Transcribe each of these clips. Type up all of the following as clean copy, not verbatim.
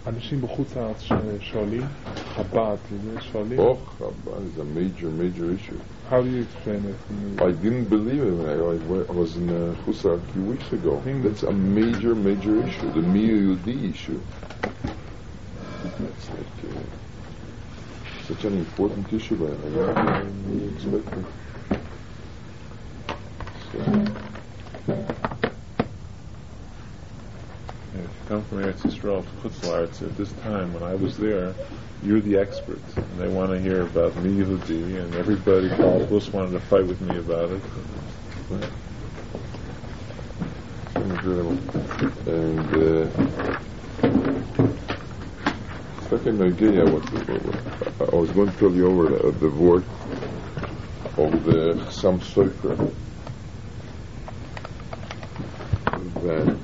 אנשים בחוץ לארץ שואלים, חב"ד, שואלים. Oh, Chabad is a major, major issue. How do you explain it? I didn't believe it when I was in Husar a few weeks ago. That's a major, major issue. The Miyudi issue. That's like such an important issue, but I didn't really expect it. So. If you come from Eretz Yisrael to Chutz La'aretz at this time, when I was there, you're the expert, and they want to hear about me, Yehudi, and everybody, Paul Bush wanted to fight with me about it. Incredible. And second idea, I was going to tell you over the word of the Chassam Sofer that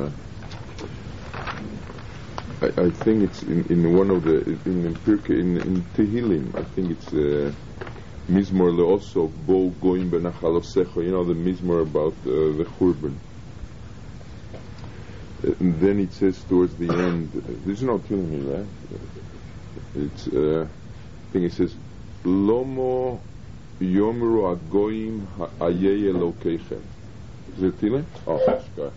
I think it's in one of the in Tehillim. I think it's Mizmor Leoso Bo Goim Benachalosecho. You know the Mizmor about the Churban. And then it says towards the end. This is not Tehillim, right? It's I think it says Lomo Yomru Agoim Ha'ayei Elokeichem. Is it Tehillim? Oh, Shkai.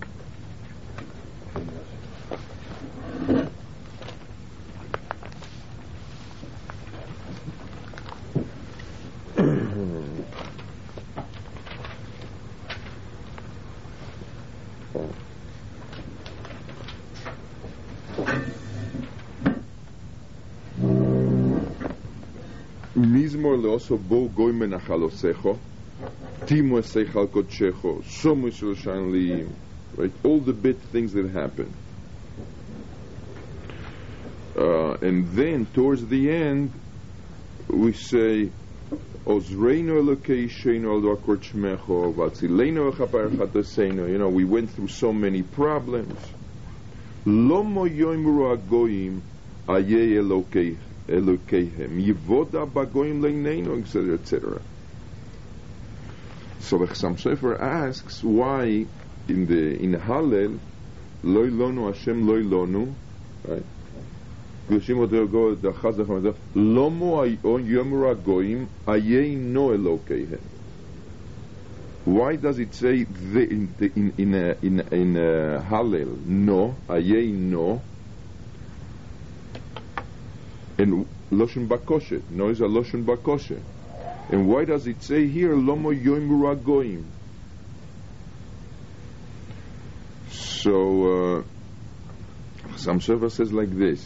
Mizmor leoso bo goy menachalosecho, timo eseichal kodshecho, somu yisrael shan liim. Right, all the bit things that happen. And then towards the end, we say, Ozreinu Elokei sheinu al dakor shmecho, v'atzileinu v'chapar chatoseinu. You know, we went through so many problems. Lo mo yoimru agoyim ayei Elokeihem yivoda bagoyim leineinu, etc., etc. So the Chassam Sofer asks why in Hallel loy lonu Hashem loy lonu, right? Lomo yomru agoyim ayei no Elokeihem. Why does it say in Hallel no ayei no, and Loshen Bakoshe? No is a Loshen Bakoshe. And why does it say here Lomo yomru agoyim? So Chassam Sofer says like this.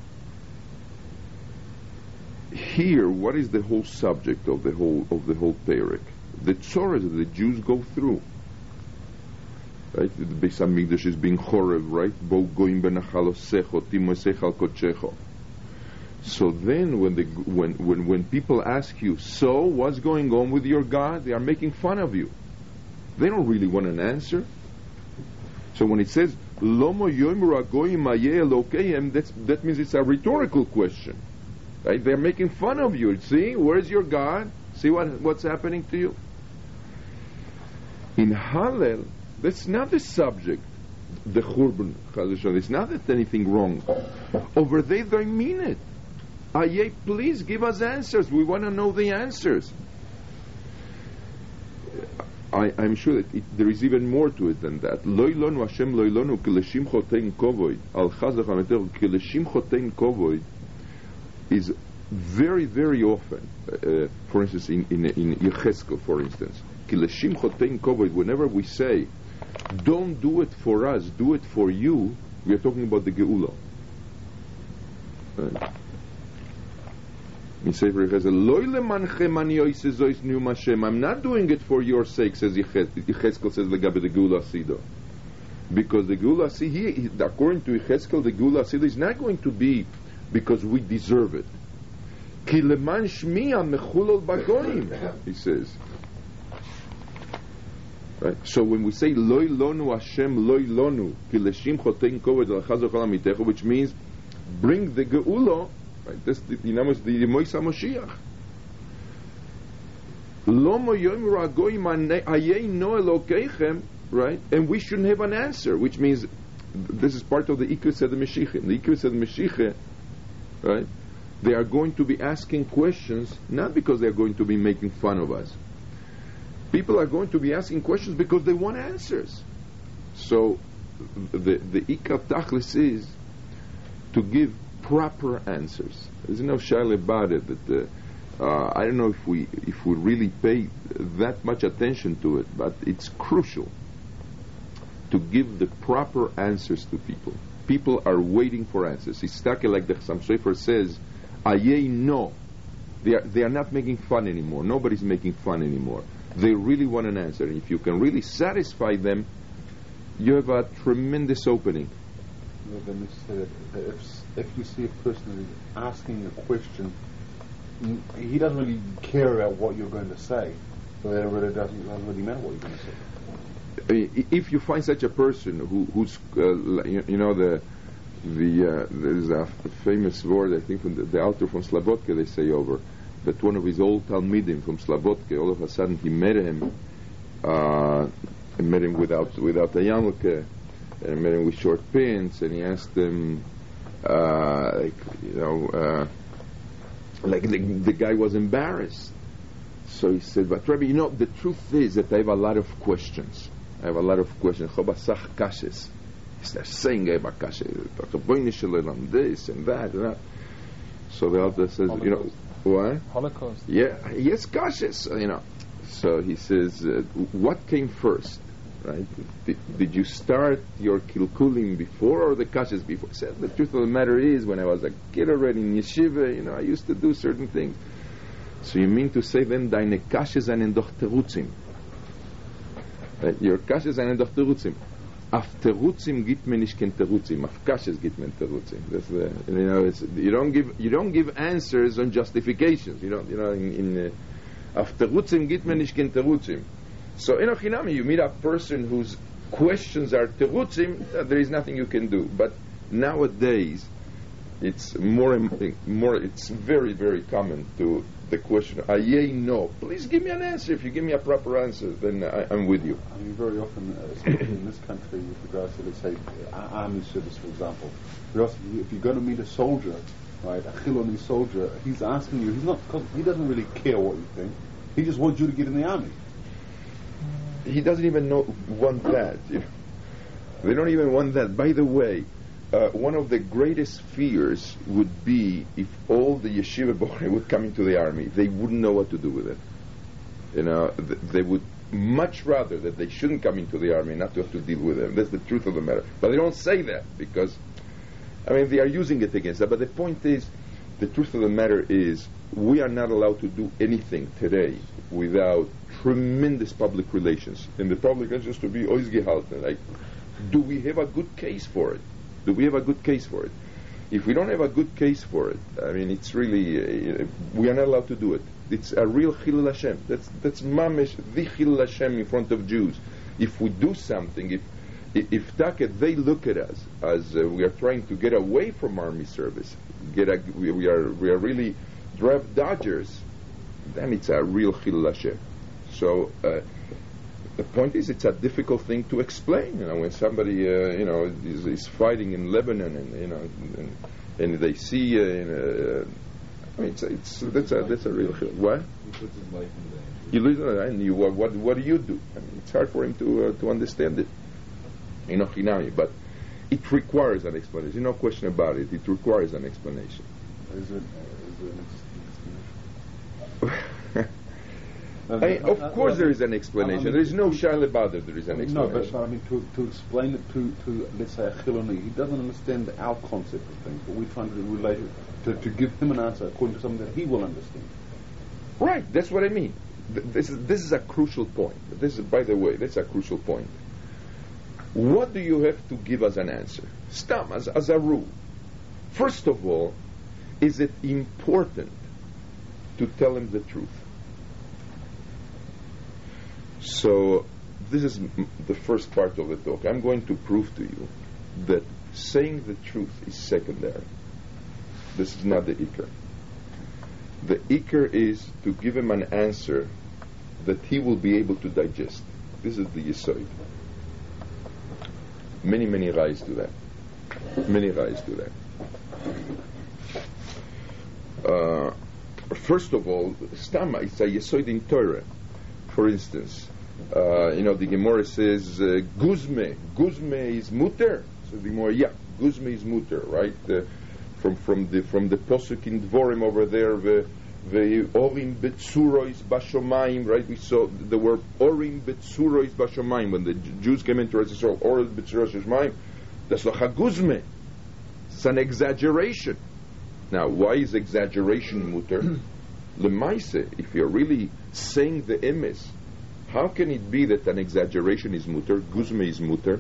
Here, what is the whole subject of the whole Perek? The tzores that the Jews go through. Right? The Beis Hamikdash is being chorev, right? Bo goim benachalosecho, timo eseichal kodshecho. So then, when people ask you, so what's going on with your God? They are making fun of you. They don't really want an answer. So when it says Lomo yomru agoyim ayei Elokeihem, that means it's a rhetorical question. Right? They're making fun of you. See, where's your God? See what's happening to you? In Hallel, that's not the subject. The Churban, it's not that anything wrong. Over there, they mean it. Ayeh, please give us answers. We want to know the answers. I'm sure that there is even more to it than that. Loy lonu Hashem loy lonu kileshim chotein kovoid al chazach hameter kileshim chotein kovoid is very, very often, for instance, in Yecheskel, for instance, kileshim chotein kovoid. Whenever we say, "Don't do it for us, do it for you," we are talking about the Geula. In Sefer Yecheskel, I'm not doing it for your sake, says Yecheskel, says the Geula Sido. Because the Geula Sido, according to Yecheskel, the Geula Sido is not going to be because we deserve it. Ki leman shmiya mechulol bagoyim, he says. Right? So when we say loy lonu Hashem loy lonu ki leshim chotein kovod al chazor chol amitecho, which means bring the geula, right? That's the Moisa Moshiach. Lo mo yomru agoyim ayei no Elokeichem, right? And we shouldn't have an answer, which means this is part of the Ikr Seder Meshicha. The Ikr Seder Meshicha, right? They are going to be asking questions not because they are going to be making fun of us. People are going to be asking questions because they want answers. So the Ikar Tachlis is to give proper answers. There's no shaila about it. That I don't know if we really pay that much attention to it, but it's crucial to give the proper answers to people. People are waiting for answers. It's like the Chassam Sofer says, Ayei no. They are not making fun anymore. Nobody's making fun anymore. They really want an answer. And if you can really satisfy them, you have a tremendous opening. Then if you see a person who's asking a question, he doesn't really care about what you're going to say. So it really doesn't really matter what you're going to say. If you find such a person who's there's a famous word, I think, from the author from Slabodka, they say over that one of his old Talmidim from Slabodka, all of a sudden he met him without a yarmulke, and met him with short pants, and he asked him, the guy was embarrassed. So he said, but Rabbi, the truth is that I have a lot of questions. Chobasach kashes. He starts saying I have a kashe. This and that. So the author says, Holocaust. What? Holocaust. Yeah, yes, kashes, So he says, what came first? Right? Did you start your kilkulim before or the kashes before? He said, the truth of the matter is, when I was a kid already in yeshiva, I used to do certain things. So you mean to say then, deine kashes sind doch terutzim. Your kashes sind doch terutzim. Auf terutzim gibt man nicht kein terutzim. Auf kashes gibt man terutzim. That's you don't give answers on justifications. Auf terutzim gibt man nicht kein terutzim. So in Ochinami, you meet a person whose questions are terutzim, there is nothing you can do. But nowadays, it's more. It's very, very common to the question, Ayei no. Please give me an answer. If you give me a proper answer, then I'm with you. I mean, very often, especially in this country, with regards to, let's say, army service, for example, if you're going to meet a soldier, right, a Chiloni soldier, he's asking you. He doesn't really care what you think. He just wants you to get in the army. He doesn't even want that. They don't even want that. By the way, one of the greatest fears would be if all the yeshiva bochrim would come into the army. They wouldn't know what to do with it. They would much rather that they shouldn't come into the army, not to have to deal with them. That's the truth of the matter. But they don't say that because, they are using it against that. But the point is, the truth of the matter is, we are not allowed to do anything today without tremendous public relations. And the public relations to be oizgehalten. Like, do we have a good case for it? If we don't have a good case for it, it's really, we are not allowed to do it. It's a real Chilul Hashem. That's mamish, the Chilul Hashem in front of Jews. If we do something, if they look at us as we are trying to get away from army service, we are really draft dodgers, then it's a real Chilul Hashem. So, the point is, it's a difficult thing to explain. When somebody, is fighting in Lebanon, and they see, that's a real. What? He puts his life in danger. You lose it, and what do you do? It's hard for him to understand it. But it requires an explanation. No question about it. It requires an explanation. Is there an explanation? Of course there is an explanation. There is no shaila about it. There is an explanation. No, but to explain it to let's say a Chiloni, he doesn't understand our concept of things, but we're trying to relate it to give him an answer according to something that he will understand. Right, that's what I mean. This is a crucial point. By the way, that's a crucial point. What do you have to give as an answer? Stam, as a rule. First of all, is it important to tell him the truth? So, this is the first part of the talk. I'm going to prove to you that saying the truth is secondary. This is not the ikar. The ikar is to give him an answer that he will be able to digest. This is the yesod. Many rise to that. Many rise to that. First of all, Stama, it's a Yesod in Torah. For instance, the Gemara says, Guzme. Guzme is muter. So the Gemara, Guzme is muter, right? From the Posuk in Dvorim over there, the Orim Betsurois Bashomayim, right? We saw the word Orim Betsurois Bashomayim. When the Jews came into Israel, Orim Betsurois Bashomayim, that's the Haguzme. It's an exaggeration. Now, why is exaggeration muter? Lemaise, if you're really saying the emes, how can it be that an exaggeration is muter? Guzme is muter.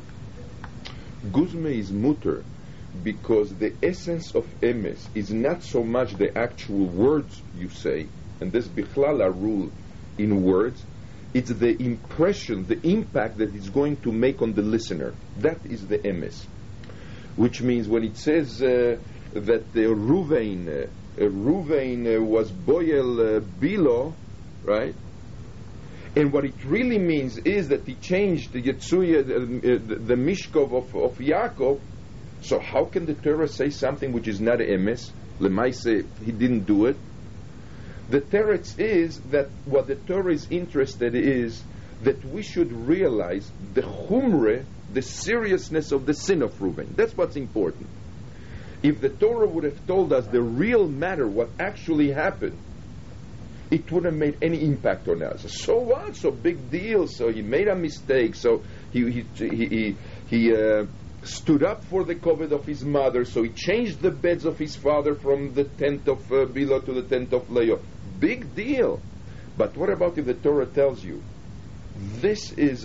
Guzme is muter because the essence of emes is not so much the actual words you say, and this bichlal a rule in words, it's the impression, the impact that it's going to make on the listener. That is the emes. Which means when it says that Ruvain was Boyel Bilo, right? And what it really means is that he changed the Yetsuya, the Mishkov of Yaakov. So how can the Torah say something which is not emes? Lemaise, he didn't do it. The teretz is that what the Torah is interested is that we should realize the chumre, the seriousness of the sin of Reuven. That's what's important. If the Torah would have told us the real matter, what actually happened, it wouldn't have made any impact on us. So what? So big deal. So he made a mistake. So he stood up for the covet of his mother. So he changed the beds of his father from the tent of Bilo to the tent of Leo. Big deal. But what about if the Torah tells you this is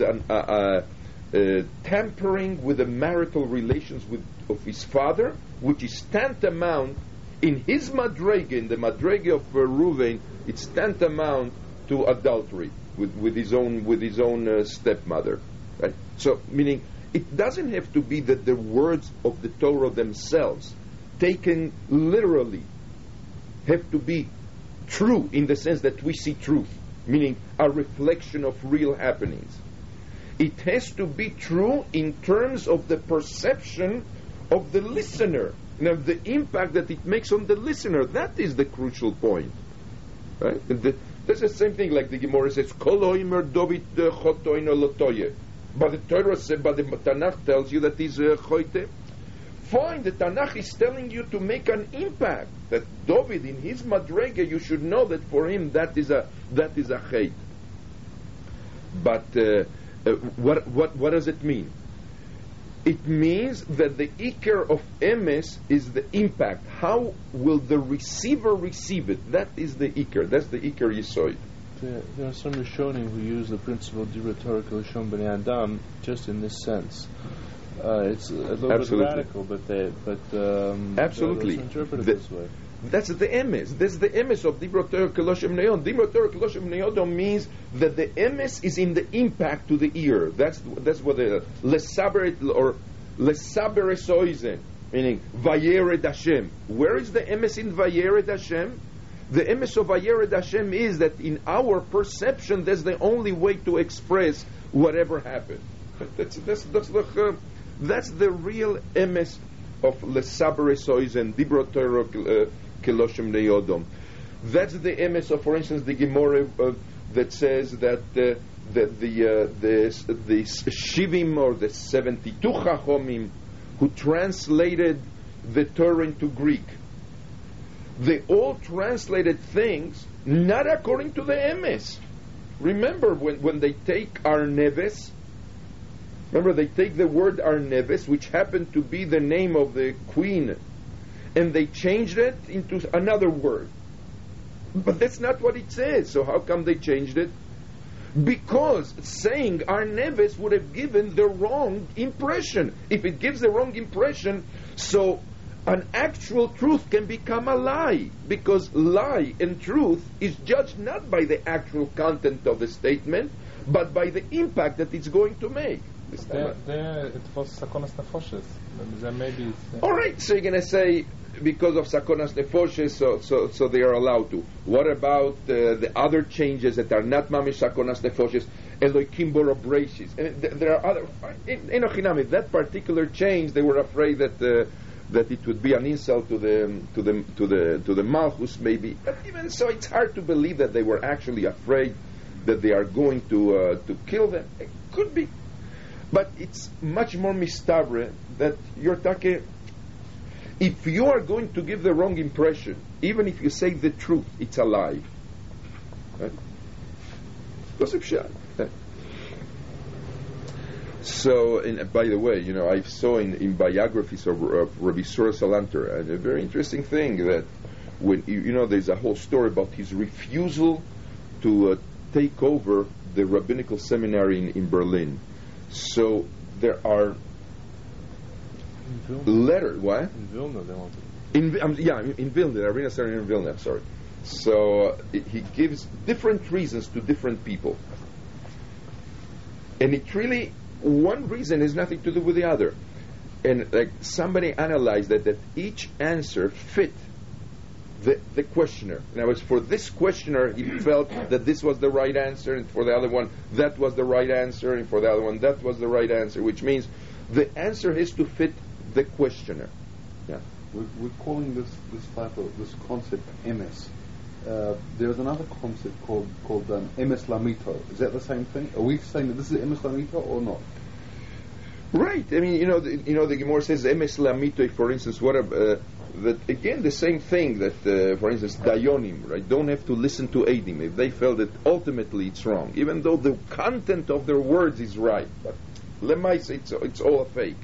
tampering with the marital relations of his father, which is tantamount in his madrege, in the madrege of Reuven, it's tantamount to adultery with his own stepmother. Right? So, meaning it doesn't have to be that the words of the Torah themselves, taken literally, have to be true in the sense that we see truth, meaning a reflection of real happenings. It has to be true in terms of the perception of the listener, the impact that it makes on the listener. That is the crucial point, right? That's the same thing like the Gemara says, Kol oimer David chotoino lotoye. But the Torah said, but the Tanakh tells you that he's choite. Fine, the Tanakh is telling you to make an impact. That David, in his madrege, you should know that for him that is a chait. But what does it mean? It means that the ikar of emes is the impact. How will the receiver receive it? That is the ikar. That's the ikar yisoid. There are some Rishonim who use the principle of Dibra Torah Lashon Bnei Adam just in this sense. It's a little Absolutely. bit radical, but absolutely interpret it this way. That's the emes. That's the emes of Dibra Torah Lashon Bnei Adam. Dibra Torah Lashon Bnei Adam means that the emes is in the impact to the ear. That's what the lesaberet or lesabere soizen, meaning vayered Hashem. Where is the emes in vayered Hashem? The emes of vayered Hashem is that in our perception, that's the only way to express whatever happened. That's the real emes of lesabere soizen Dibra Torah Keloshem Neodom. That's the emes of, for instance, the Gemara that says that the Shivim or the 72 Chachomim who translated the Torah into Greek, they all translated things not according to the emes. Remember when they take Arneves, they take the word Arneves, which happened to be the name of the queen, and they changed it into another word. But that's not what it says. So how come they changed it? Because saying Arneves would have given the wrong impression. If it gives the wrong impression, so an actual truth can become a lie. Because lie and truth is judged not by the actual content of the statement, but by the impact that it's going to make. It was Sakonas Nefoshes. Maybe all right, so you're going to say because of Sakonas Nefoshes, so they are allowed to. What about the other changes that are not Mamish Sakonas Nefoshes? Elokim Borobrachis. And there are other in Ochinami, that particular change, they were afraid that it would be an insult to the Malchus, maybe. But even so, it's hard to believe that they were actually afraid that they are going to kill them. It could be, but it's much more mistabre that you're talking. If you are going to give the wrong impression, even if you say the truth, it's a lie. Right? So, by the way, I saw in biographies of Rabbi Sura Salanter, a very interesting thing that when there's a whole story about his refusal to take over the rabbinical seminary in Berlin. So there are letters. What? In Vilna, they want to. In Vilna, the Rabbinical Seminary in Vilna. I'm sorry. So he gives different reasons to different people, and it really, one reason has nothing to do with the other. And like somebody analyzed that each answer fit the questioner. In other words, for this questioner, he felt that this was the right answer, and for the other one, that was the right answer, and for the other one, that was the right answer, which means the answer has to fit the questioner. Yeah. We're calling this concept emes. There's another concept called emes lamito. Is that the same thing? Are we saying that this is emes lamito or not? Right. I mean, the Gemara says emes lamito. For instance, that again the same thing that, for instance, dayonim, right, don't have to listen to edim if they felt that ultimately it's wrong, even though the content of their words is right. But lemais, it's all a fake.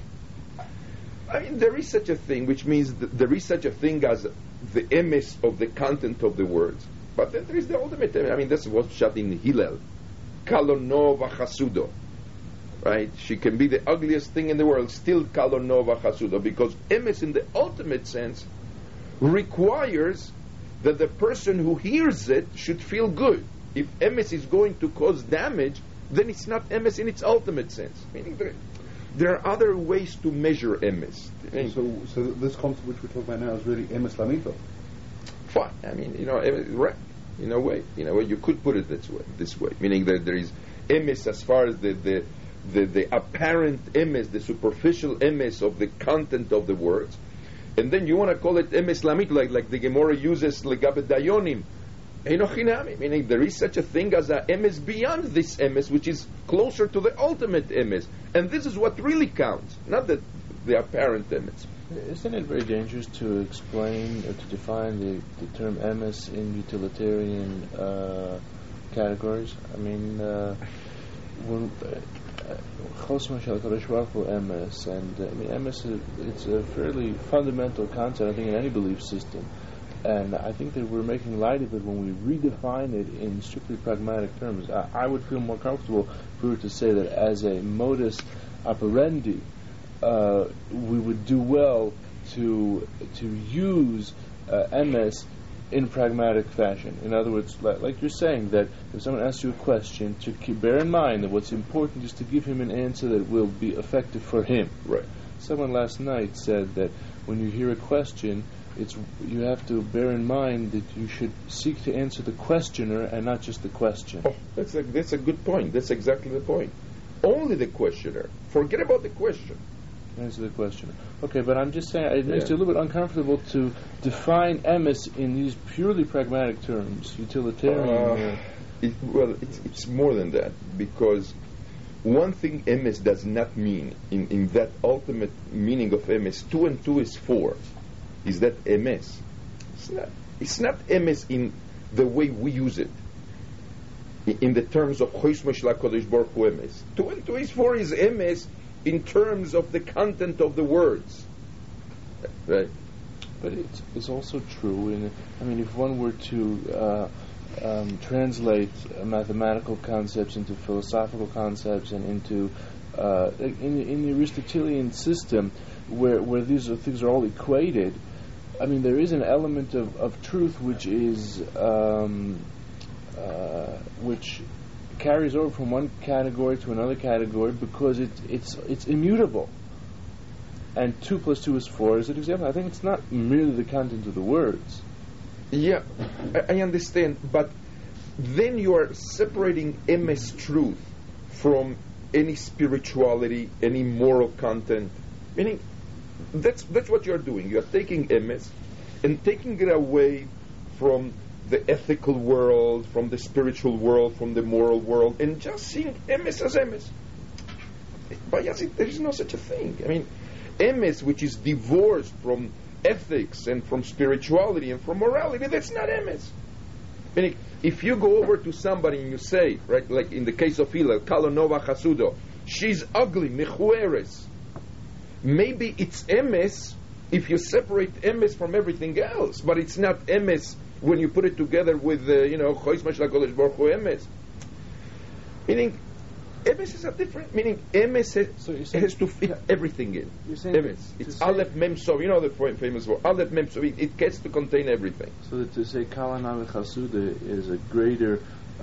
I mean, there is such a thing, which means that there is such a thing as the emes of the content of the words. But then there is the ultimate. I mean, that's what's shot in Hillel, kalonova chasudo. Right? She can be the ugliest thing in the world, still kalonova chasudo, because emes in the ultimate sense requires that the person who hears it should feel good. If emes is going to cause damage, then it's not emes in its ultimate sense. Meaning there are other ways to measure emes. So this concept which we're talking about now is really emes lamito. Fine. I mean, right. In a way, you could put it this way, meaning that there is emes as far as the apparent emes, the superficial emes of the content of the words, and then you want to call it emes lamito, like the Gemara uses legabe dayonim. Meaning there is such a thing as a emes beyond this emes, which is closer to the ultimate emes, and this is what really counts, not the apparent emes. Isn't it very dangerous to explain or to define the term emes in utilitarian categories? I mean, when Chosma Shel Kadosh Baruch Hu emes, and I mean emes it's a fairly fundamental concept, I think, in any belief system. And I think that we're making light of it when we redefine it in strictly pragmatic terms. I would feel more comfortable if we were to say that as a modus operandi, we would do well to use emes in pragmatic fashion. In other words, like you're saying, that if someone asks you a question, to bear in mind that what's important is to give him an answer that will be effective for him. Right. Someone last night said that when you hear a question, you have to bear in mind that you should seek to answer the questioner and not just the question. Oh, that's a good point. That's exactly the point. Only the questioner. Forget about the question. Answer the questioner. Okay, but I'm just saying it makes it a little bit uncomfortable to define emes in these purely pragmatic terms, utilitarian. It's more than that, because one thing emes does not mean in that ultimate meaning of emes. 2 and 2 is 4. Is that emes? It's not emes in the way we use it. In the terms of Chosma Shel Kadosh Baruch Hu emes. 2 and 2 is 4 is emes in terms of the content of the words. Right? But it's also true. If one were to translate mathematical concepts into philosophical concepts and into in the Aristotelian system, where these things are all equated, I mean, there is an element of truth which is which carries over from one category to another category because it's immutable. And 2 plus 2 is 4 is an example. I think it's not merely the content of the words. Yeah, I understand, but then you are separating emes truth from any spirituality, any moral content. Meaning, that's what you're doing. You're taking emes and taking it away from the ethical world, from the spiritual world, from the moral world, and just seeing emes as emes. Bayazid, there is no such a thing. I mean, emes, which is divorced from ethics and from spirituality and from morality, that's not emes. Meaning, if you go over to somebody and you say, right, like in the case of Hillel, Kalonova Chasudo, she's ugly, mechueres. Maybe it's emes if you separate emes from everything else, but it's not emes when you put it together with, Chois Mash LaKodesh Baruch Hu emes. Meaning, emes is a different, meaning emes has to fit everything in. You're saying emes. It's Aleph Mem Sov, the famous word, Aleph Mem Sov, it gets to contain everything. So that to say Kalana Chasuda is a greater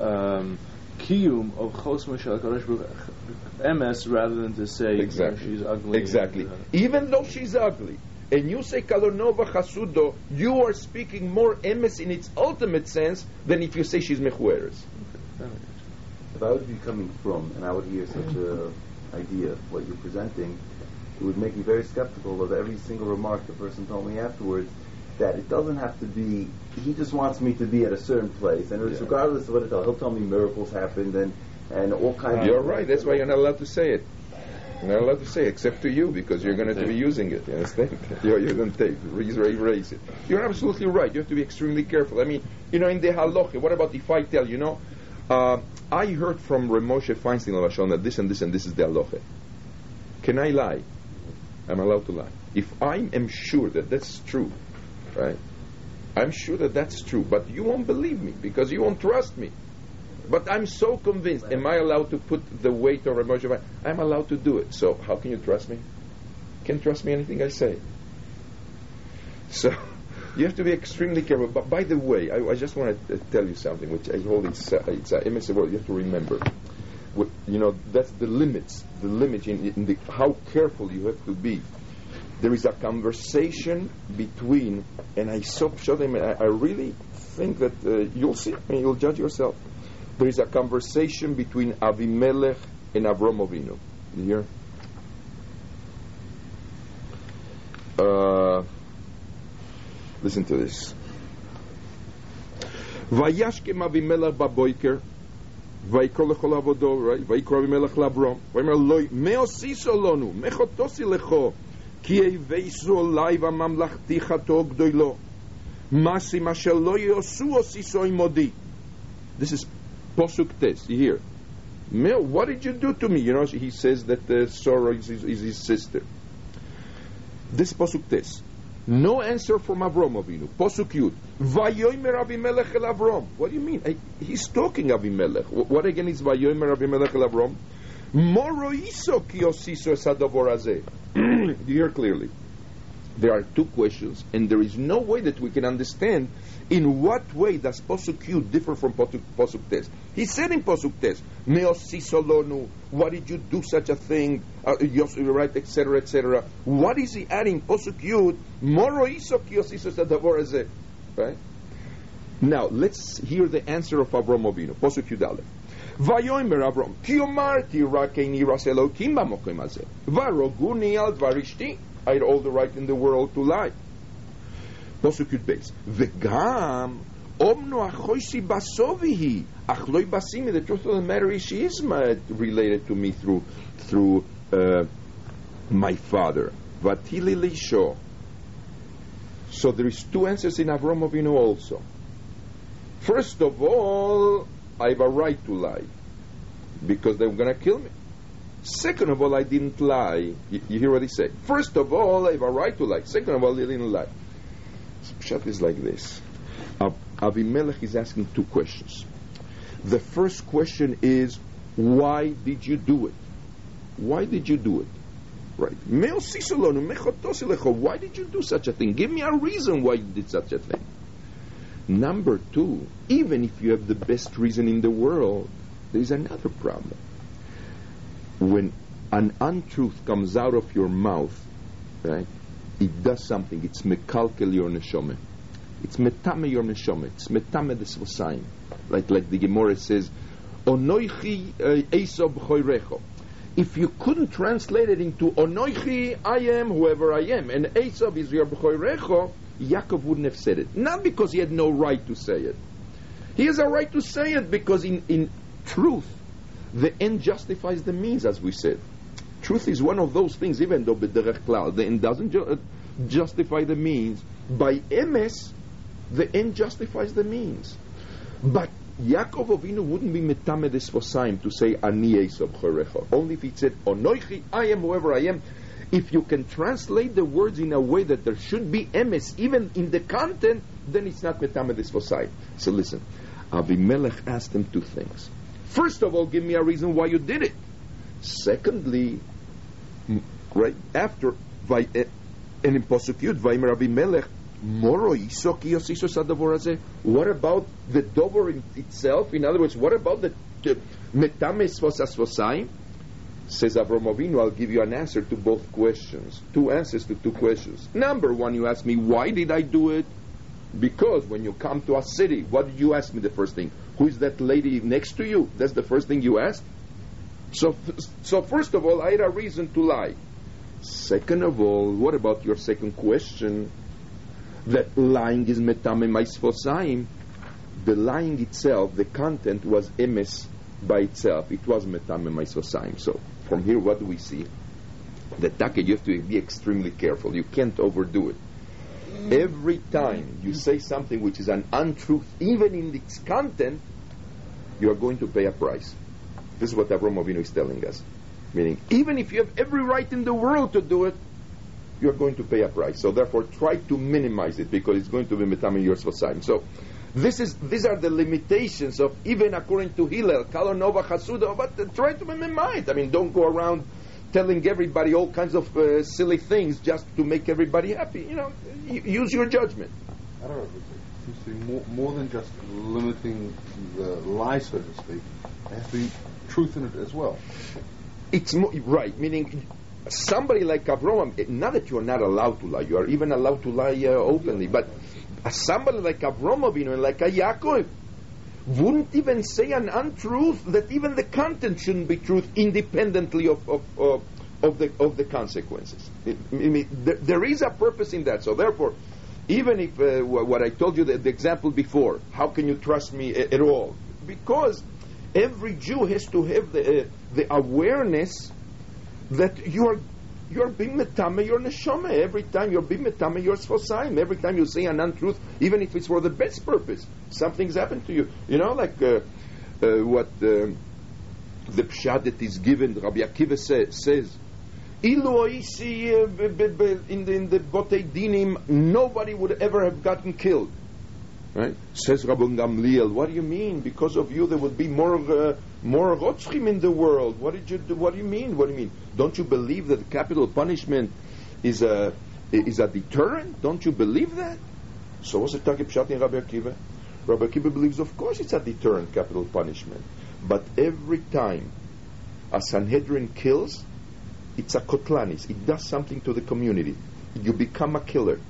kiyum of Chos Mashal Kadosh MS rather than to say she's ugly. Exactly. Even though she's ugly, and you say Kalonova Chasudo, you are speaking more emes in its ultimate sense than if you say she's mechueres. If I would be coming from, and I would hear such a idea, what you're presenting, it would make me very skeptical of every single remark the person told me afterwards, that it doesn't have to be, he just wants me to be at a certain place, and it's regardless of what it does, he'll tell me miracles happened, and all kinds of... You're right, that's why you're not allowed to say it. You're not allowed to say it, except to you, because you're going to be using it, you understand? You're going to take, erase it. You're absolutely right, you have to be extremely careful. I mean, in the halacha, what about if I tell, I heard from Reb Moshe Feinstein of Lashon that this and this and this is the halacha. Can I lie? I'm allowed to lie. If I am sure that that's true, right? I'm sure that that's true, but you won't believe me because you won't trust me. But I'm so convinced. Am I allowed to put the weight of Reb Moshe Feinstein? I'm allowed to do it. So how can you trust me? Can't trust me anything I say. So you have to be extremely careful. But by the way, I just want to tell you something, which I hold it's a word you have to remember. That's the limits. The limit in how careful you have to be. There is a conversation between, and I really think that you'll see. You'll judge yourself. There is a conversation between Avimelech and Avram Avinu. You hear? Listen to this. Vayashkem Avimelech baboiker, vayikol lechol avodo, right? Vayikol Avimelech labrom. Vayimer loi meosiso lonu mechotosi lecho ki eveisu olai v'mamlachti chato gdoilo masi masher lo yosu osiso imodi. This is posuk tes. You hear? What did you do to me? He says that Sarah is his sister. This posuk tes. No answer from Avram Avinu. Posuk Yud. Vayomer Avimelech el Avram. What do you mean? He's talking Avimelech. What again is Vayomer Avimelech el Avram? Moroiso kiosiso esadavor azeh. You hear clearly. There are two questions, and there is no way that we can understand in what way does Posuk Yud differ from Posuk Tes. He said in Posuk Tes, Meosiso lonu, what did you do such a thing, right, etc., etc. What is he adding? Posuk Yud, Moroiso kiosiso esadavor azeh. Right? Now, let's hear the answer of Avram Avinu. Posuk Yud Aleph. Vayomer Avram, ki omarti rakei niras Elokim b'mokim hazeh, varoguni al dvarishti. I had all the right in the world to lie. Posuk Yud Beis. V'gam omno achoisi basovihi achloi basimi. The truth of the matter is, she is related to me through my father. Vatili lisho. So there is two answers in Avram Avinu also. First of all, I have a right to lie because they were going to kill me. Second of all, I didn't lie. You hear what he said? First of all, I have a right to lie. Second of all, I didn't lie. So Pshat is like this. Avimelech is asking two questions. The first question is, why did you do it? Why did you do it? Right. Why did you do such a thing? Give me a reason why you did such a thing. Number two, even if you have the best reason in the world, there is another problem. When an untruth comes out of your mouth, right, it does something. It's mekalkel your neshome. It's metame your neshome. It's metame the svosayim. Like the Gemara says, Onoichi Esav Choirecho. If you couldn't translate it into Onoichi, I am whoever I am, and Esav is your Choirecho, Yaakov wouldn't have said it. Not because he had no right to say it. He has a right to say it because in truth, the end justifies the means, as we said. Truth is one of those things, even though b'derech klal, the end doesn't justify the means. By emes, the end justifies the means. But Yaakov Avinu wouldn't be metame desposaim to say ani Esav chorecha. Only if he said onoichi, I am whoever I am. If you can translate the words in a way that there should be emes, even in the content, then it's not metame desposaim. So listen, Avimelech asked him two things. First of all, give me a reason why you did it. Secondly, right after, and in Pasuk Yud, Vaymer Avimelech, Moro Yisok Yosisos Adavor Hazeh. What about the Dover itself? In other words, what about the Metames Vosasvosayim? Says Avram Avinu, I'll give you an answer to both questions. Two answers to two questions. Number one, you ask me, why did I do it? Because when you come to a city, what did you ask me the first thing? Who is that lady next to you? That's the first thing you asked? So first of all, I had a reason to lie. Second of all, what about your second question? That lying is metame ma'isfosaim. The lying itself, the content was emes by itself. It was metame ma'isfosaim. So from here, what do we see? That you have to be extremely careful. You can't overdo it. Every time you say something which is an untruth, even in its content, you are going to pay a price. This is what Avram Avinu is telling us. Meaning, even if you have every right in the world to do it, you are going to pay a price. So therefore, try to minimize it because it's going to be metame yours for time. So these are the limitations of, even according to Hillel, Kalo Nova Chasuda, but try to minimize. I mean, don't go around telling everybody all kinds of silly things just to make everybody happy. You know, use your judgment. I don't know. It seems to be more than just limiting the lie, so to speak. There has to be truth in it as well. It's right, meaning somebody like Avram, not that you are not allowed to lie, you are even allowed to lie openly, but somebody like Avram Avinu and like a Yaakov wouldn't even say an untruth that even the content shouldn't be truth independently of the consequences. There is a purpose in that. So therefore, even if what I told you, the example before, how can you trust me at all? Because every Jew has to have the awareness that you are being metame your neshama. Every time you're being metame your sfosaim. Every time you say an untruth, even if it's for the best purpose, something's happened to you. You know, like what the pshat that is given, Rabbi Akiva says, Ilu oisi in the Botei Dinim, nobody would ever have gotten killed. Right? Says Rabbi Gamliel, what do you mean? Because of you, there would be more rotzchim in the world. What did you do? What do you mean? What do you mean? Don't you believe that capital punishment is a deterrent? Don't you believe that? So what's the Taki Pshat in Rabbi Akiva? Rabbi Akiva believes, of course, it's a deterrent, capital punishment. But every time a Sanhedrin kills, it's a kotlanis. It does something to the community. You become a killer.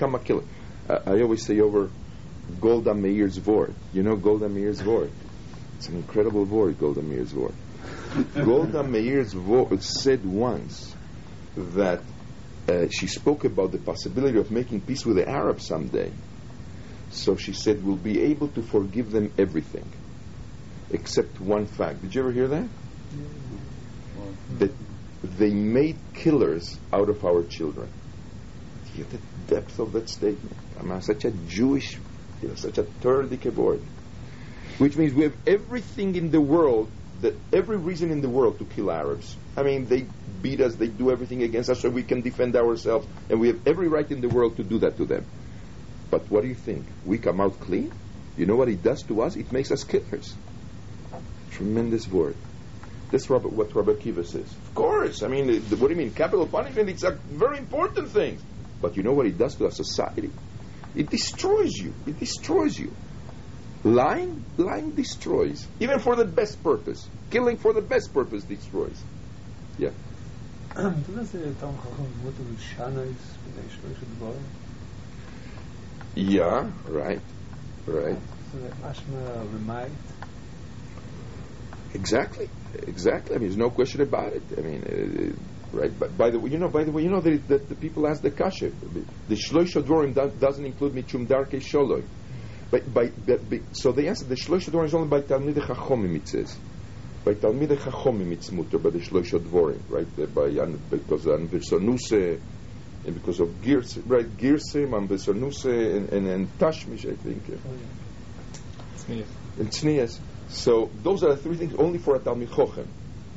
I always say over Golda Meir's Vort. You know Golda Meir's Vort? It's an incredible Vort, Golda Meir's Vort. Golda Meir's Vort said once that she spoke about the possibility of making peace with the Arabs someday. So she said, we'll be able to forgive them everything, except one fact. Did you ever hear that? That they made killers out of our children. You get the depth of that statement. I mean, such a Jewish, such a Torah word. Which means we have everything in the world, every reason in the world to kill Arabs. I mean, they beat us, they do everything against us so we can defend ourselves, and we have every right in the world to do that to them. But what do you think? We come out clean? You know what it does to us? It makes us killers. Tremendous word. That's what Rabbi Akiva says. Of course. I mean, what do you mean? Capital punishment, it's a very important thing. But you know what it does to a society? It destroys you. It destroys you. Lying destroys. Even for the best purpose. Killing for the best purpose destroys. Yeah. Yeah, right. Exactly. I mean, there's no question about it. I mean, right? But by the way, that the people ask the kasha. The shloisha dvorim doesn't include michum darkei sholoi. So the answer, the shloisha dvorim is only by talmidei chachomim. It says by talmidei chachomim it's mutter, by the shloisha dvorim, right? Because of anvesonuse and because of girse, right? Girsim, anvesonuse, and tashmish, I think. And tznias. So those are the three things only for a talmid chochem.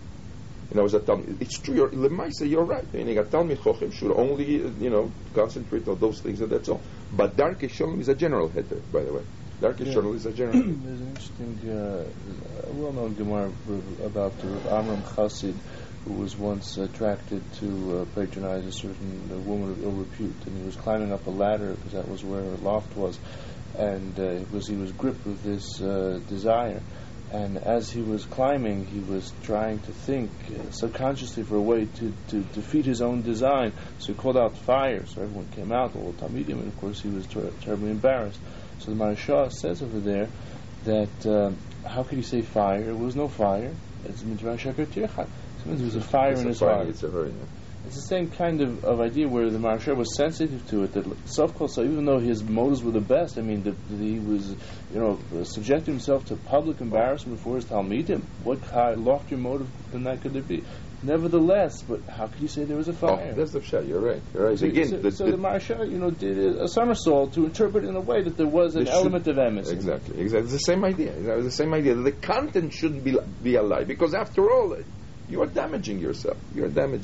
It's true. Lemaisa, you're right. Meaning a talmid chochem should only, concentrate on those things, and that's all. But darkei sholem is a general header, by the way. Darkei sholem is a general. There's an interesting, well-known Gemara about Rav Amram Chassid, who was once attracted to patronize a certain woman of ill repute, and he was climbing up a ladder because that was where her loft was, and he was gripped with this desire. And as he was climbing, he was trying to think subconsciously for a way to defeat his own design. So he called out fire. So everyone came out, all the Talmidim, and of course he was terribly embarrassed. So the Maharsha says over there that how could he say fire? There was no fire. It's midrash shakar tirchan. So there was a fire in his heart. It's the same kind of idea where the Maharsha was sensitive to it, that so even though his motives were the best, I mean, he was, subjecting himself to public embarrassment before his Talmidim. What loftier motive than that could there be? Nevertheless, but how could you say there was a fire? Oh, that's the pshat. You're right. So, again, the Maharsha, did a somersault to interpret it in a way that there was an element of emes. Exactly. It's the same idea. It's the same idea. The content shouldn't be a lie, because after all, you are damaging yourself. Yeah, again.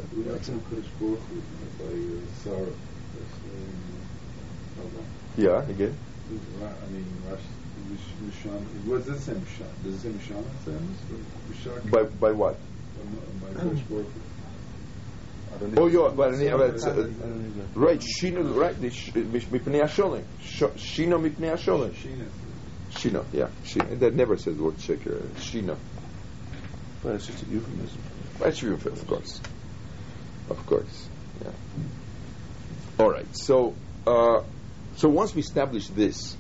Was this same shot? Does the same shot? By what? By Kodesh Baruch Hu. Oh, yeah, right. Shino, right? Mipnei hasholem. Shino mipnei hasholem. Shino, yeah. Shino. That never says the word sheker. Shino. But it's just a euphemism. That's euphemism, of course. Yeah. All right. So once we establish this,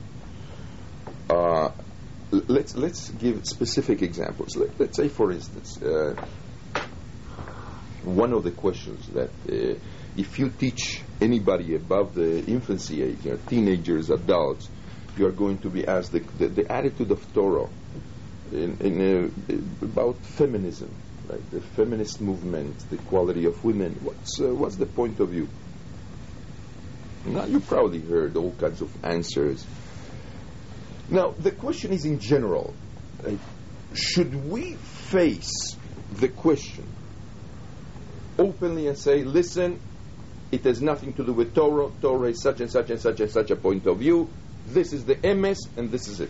let's give specific examples. Let's say, for instance, one of the questions that if you teach anybody above the infancy age, teenagers, adults, you are going to be asked the attitude of Torah about feminism, right? The feminist movement, the equality of women. What's the point of view? Now, you probably heard all kinds of answers. Now, the question is in general, right? Should we face the question openly and say, listen, it has nothing to do with Torah. Torah is such and such and such and such a point of view. This is the emes, and this is it.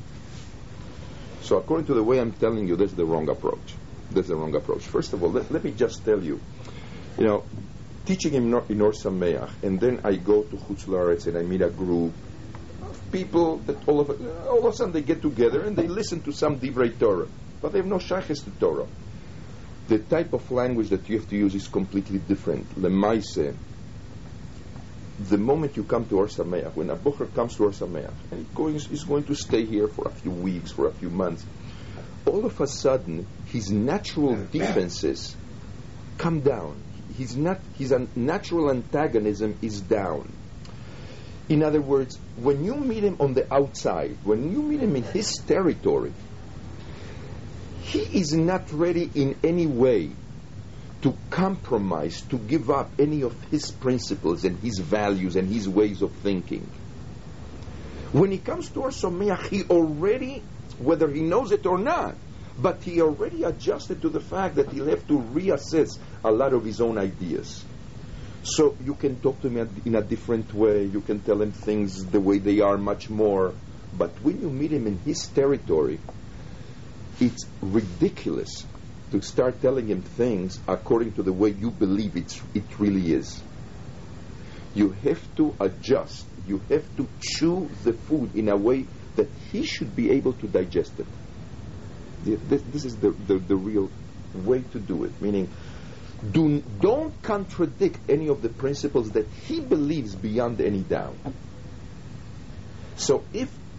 So according to the way I'm telling you, that's the wrong approach. First of all, let me just tell you, teaching in Or Sameach, and then I go to Chutz La'aretz and I meet a group of people that all of a sudden they get together and they listen to some Divrei Torah, but they have no shaykhs to Torah. The type of language that you have to use is completely different. Lemaise, the moment you come to Or Sameach, when a Bocher comes to Or Sameach, and he's going to stay here for a few weeks, for a few months, all of a sudden, his natural defenses come down. His natural antagonism is down. In other words, when you meet him on the outside, when you meet him in his territory, he is not ready in any way to compromise, to give up any of his principles and his values and his ways of thinking. When he comes to Or Sameach, he already, whether he knows it or not, but he already adjusted to the fact that he'll have to reassess a lot of his own ideas. So you can talk to him in a different way, you can tell him things the way they are much more, but when you meet him in his territory, it's ridiculous to start telling him things according to the way you believe it really is. You have to adjust. You have to chew the food in a way that he should be able to digest it. This is the real way to do it. Meaning, don't contradict any of the principles that he believes beyond any doubt. So if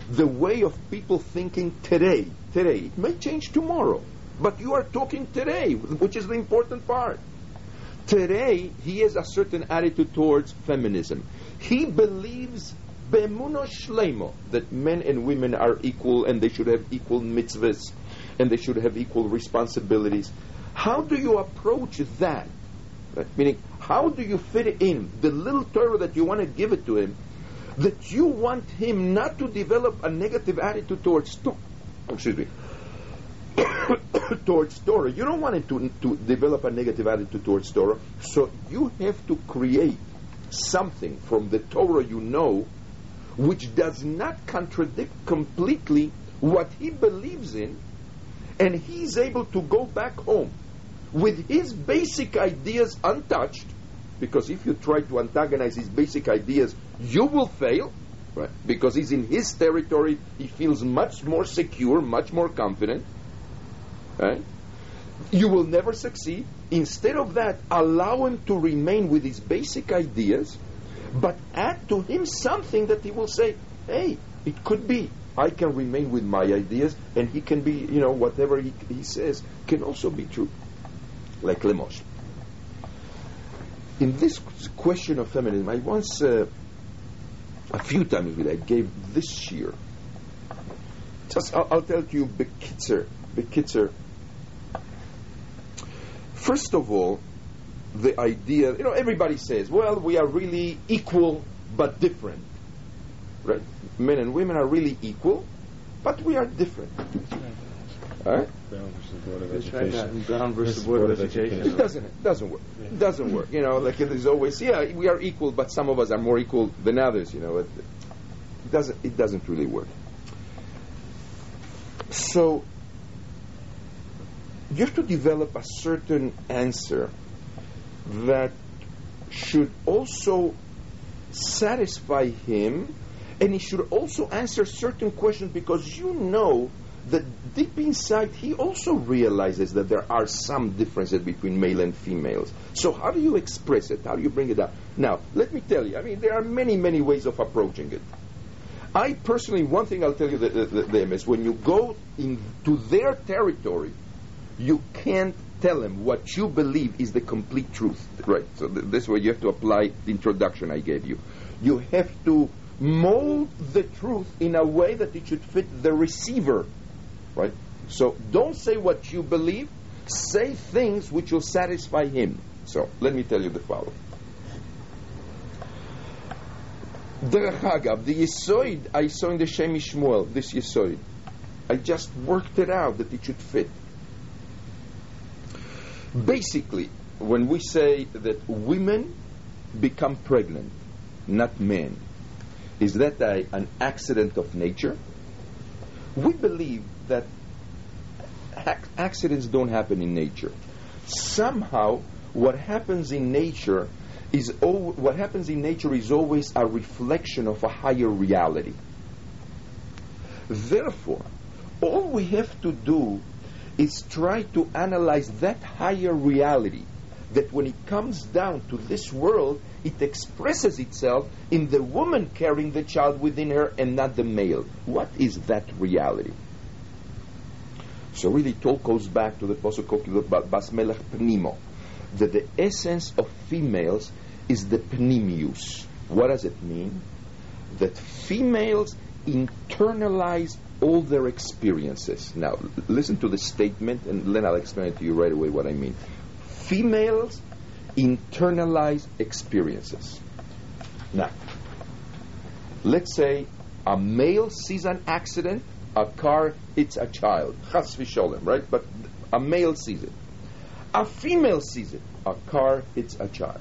the way of people thinking today. It may change tomorrow, but you are talking today, which is the important part. Today, he has a certain attitude towards feminism. He believes be'emuno shleimo, that men and women are equal and they should have equal mitzvahs and they should have equal responsibilities. How do you approach that? Right? Meaning, how do you fit in the little Torah that you want to give it to him, that you want him not to develop a negative attitude towards towards Torah. You don't want him to develop a negative attitude towards Torah, so you have to create something from the Torah you know which does not contradict completely what he believes in, and he's able to go back home with his basic ideas untouched, because if you try to antagonize his basic ideas, you will fail, right? Because he's in his territory, he feels much more secure, much more confident, right? You will never succeed. Instead of that, allow him to remain with his basic ideas, but add to him something that he will say, hey, it could be I can remain with my ideas, and he can be, whatever he says can also be true. Like Lemos. In this question of feminism, I once, a few times, I gave this year. I'll tell you, bekitzer. First of all, the idea, everybody says, well, we are really equal but different. Right? Men and women are really equal, but we are different. Right? Brown versus Board of Education. Brown versus Board of Education. It doesn't work. Yeah. It doesn't work. Like there's always, we are equal, but some of us are more equal than others. It doesn't really work. So you have to develop a certain answer that should also satisfy him, and he should also answer certain questions, because that deep inside he also realizes that there are some differences between male and females. So how do you express it? How do you bring it up? Now, let me tell you, there are many, many ways of approaching it. I personally, one thing I'll tell you, them is when you go into their territory, you can't tell them what you believe is the complete truth, right? So this way you have to apply the introduction I gave you. You have to mold the truth in a way that it should fit the receiver, right? So don't say what you believe, say things which will satisfy him. So let me tell you the following. Derech Hagav, the Yesoid I saw in the Shem Shmuel, this Yesoid, I just worked it out that it should fit. Basically, when we say that women become pregnant, not men, is that an accident of nature? We believe that accidents don't happen in nature. Somehow, what happens in nature is always a reflection of a higher reality. Therefore, all we have to do is try to analyze that higher reality, that when it comes down to this world, it expresses itself in the woman carrying the child within her and not the male. What is that reality? So really it all goes back to the Pasuk Bas Melech Pnimo, that the essence of females is the Pnimius. What does it mean? That females internalize all their experiences. Now, listen to the statement, and then I'll explain it to you right away what I mean. Females internalize experiences. Now, let's say a male sees an accident, a car hits a child, chas v'sholem, right? But a male sees it. A female sees it, a car hits a child.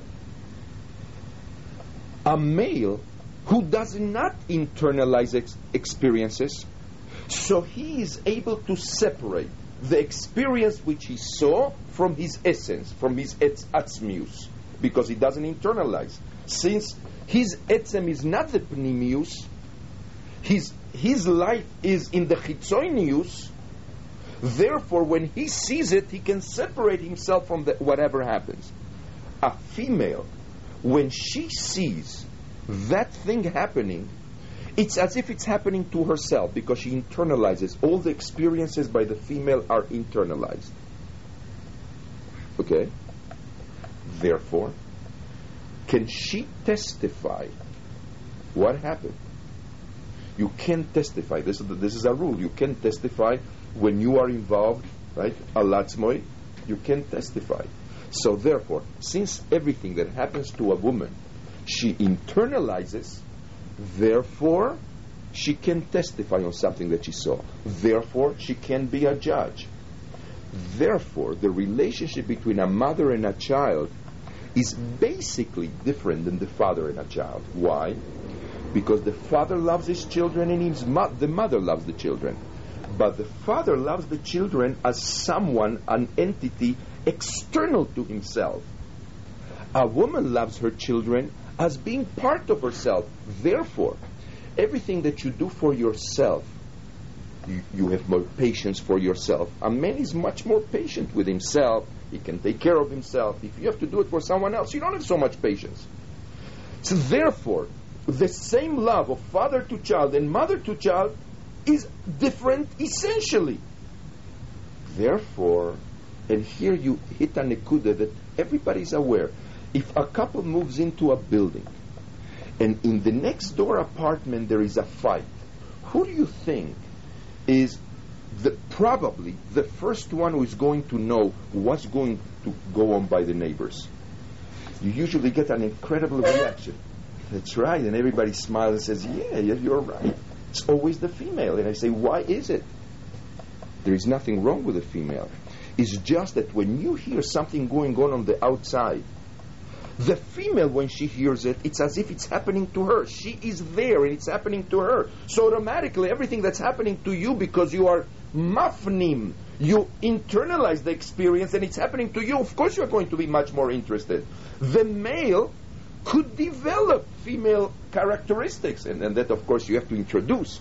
A male who does not internalize experiences, so he is able to separate the experience which he saw from his essence, from his atzmius, because he doesn't internalize. Since his etzem is not the pnimius, his life is in the chitzonius, therefore when he sees it, he can separate himself from whatever happens. A female, when she sees that thing happening, It's as if it's happening to herself because she internalizes. All the experiences by the female are internalized. Okay? Therefore, can she testify what happened? You can't testify. This is a rule. You can't testify when you are involved, right? Alatzmoi, you can't testify. So therefore, since everything that happens to a woman, she internalizes, therefore, she can testify on something that she saw. Therefore, she can be a judge. Therefore, the relationship between a mother and a child is basically different than the father and a child. Why? Because the father loves his children and the mother loves the children. But the father loves the children as someone, an entity external to himself. A woman loves her children as being part of herself. Therefore, everything that you do for yourself, you have more patience for yourself. A man is much more patient with himself. He can take care of himself. If you have to do it for someone else, you don't have so much patience. So therefore, the same love of father to child and mother to child is different essentially. Therefore, and here you hit a nekuda that everybody's aware. If a couple moves into a building and in the next door apartment there is a fight, who do you think is probably the first one who is going to know what's going to go on by the neighbors? You usually get an incredible reaction. That's right. And everybody smiles and says, yeah, you're right. It's always the female. And I say, why is it? There is nothing wrong with the female. It's just that when you hear something going on the outside, the female, when she hears it, it's as if it's happening to her. She is there and it's happening to her. So automatically everything that's happening to you, because you are mafnim, you internalize the experience and it's happening to you, of course you're going to be much more interested. The male could develop female characteristics, and that of course you have to introduce.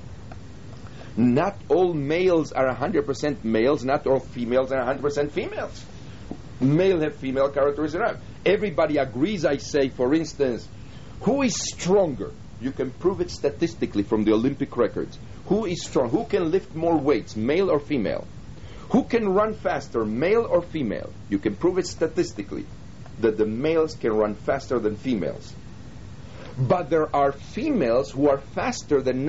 Not all males are 100% males, not all females are 100% females. Male have female characteristics. Everybody agrees, I say, for instance, who is stronger? You can prove it statistically from the Olympic records. Who is strong? Who can lift more weights, male or female? Who can run faster, male or female? You can prove it statistically that the males can run faster than females. But there are females who are faster than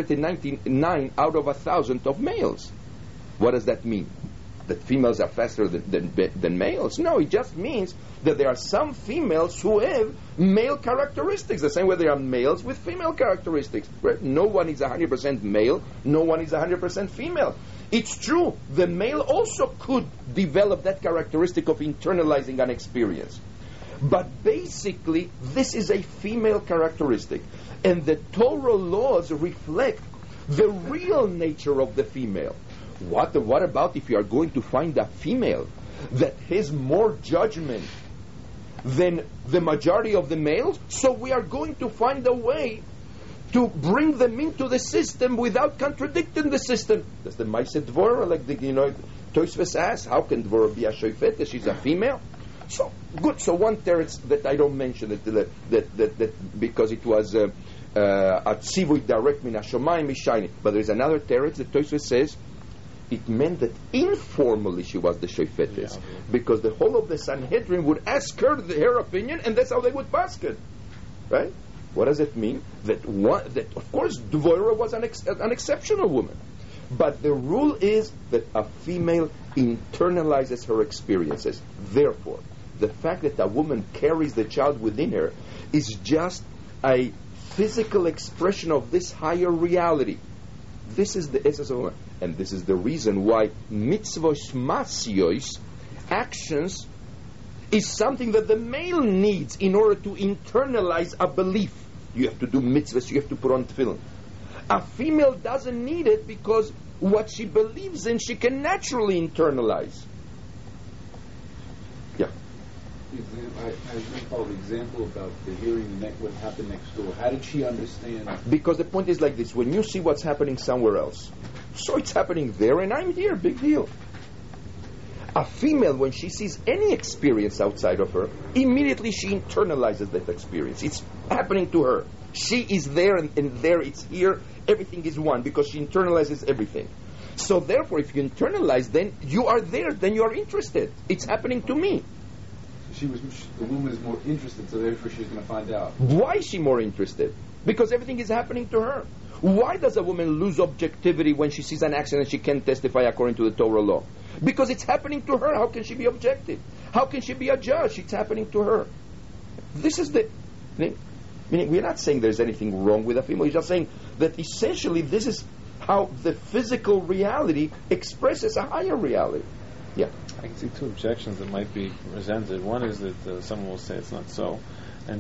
999 out of 1,000 of males. What does that mean? That females are faster than males? No, it just means that there are some females who have male characteristics, the same way there are males with female characteristics. Right? No one is 100% male, no one is 100% female. It's true, the male also could develop that characteristic of internalizing an experience. But basically, this is a female characteristic. And the Torah laws reflect the real nature of the female. What about if you are going to find a female that has more judgment than the majority of the males? So we are going to find a way to bring them into the system without contradicting the system. That's the Maaseh Dvorah, like Tosfos asks, how can Dvorah be a shofet? She's a female. So good. So one teretz that I don't mention that because it was a tzivui direct min hashomayim mishaini. But there is another teretz that Tosfos says it meant that informally she was the shofetes, because the whole of the Sanhedrin would ask her her opinion, and that's how they would basket, right? What does it mean? That of course Dvorah was an exceptional woman, but the rule is that a female internalizes her experiences. Therefore, the fact that a woman carries the child within her is just a physical expression of this higher reality. This is the essence of woman. And this is the reason why mitzvos masios, actions, is something that the male needs in order to internalize a belief. You have to do mitzvahs, you have to put on tefillin. A female doesn't need it because what she believes in, she can naturally internalize. Yeah. I recall the example about the hearing what happened next door. How did she understand? Because the point is like this: when you see what's happening somewhere else, so it's happening there, and I'm here. Big deal. A female, when she sees any experience outside of her, immediately she internalizes that experience. It's happening to her. She is there and there it's here. Everything is one because she internalizes everything. So therefore, if you internalize, then you are there, then you are interested. It's happening to me. The woman is more interested, so therefore she's going to find out. Why is she more interested? Because everything is happening to her. Why does a woman lose objectivity when she sees an accident and she can't testify according to the Torah law? Because it's happening to her. How can she be objective? How can she be a judge? It's happening to her. This is the thing. Meaning, we're not saying there's anything wrong with a female. We're just saying that essentially this is how the physical reality expresses a higher reality. Yeah. I can see two objections that might be presented. One is that someone will say it's not so, and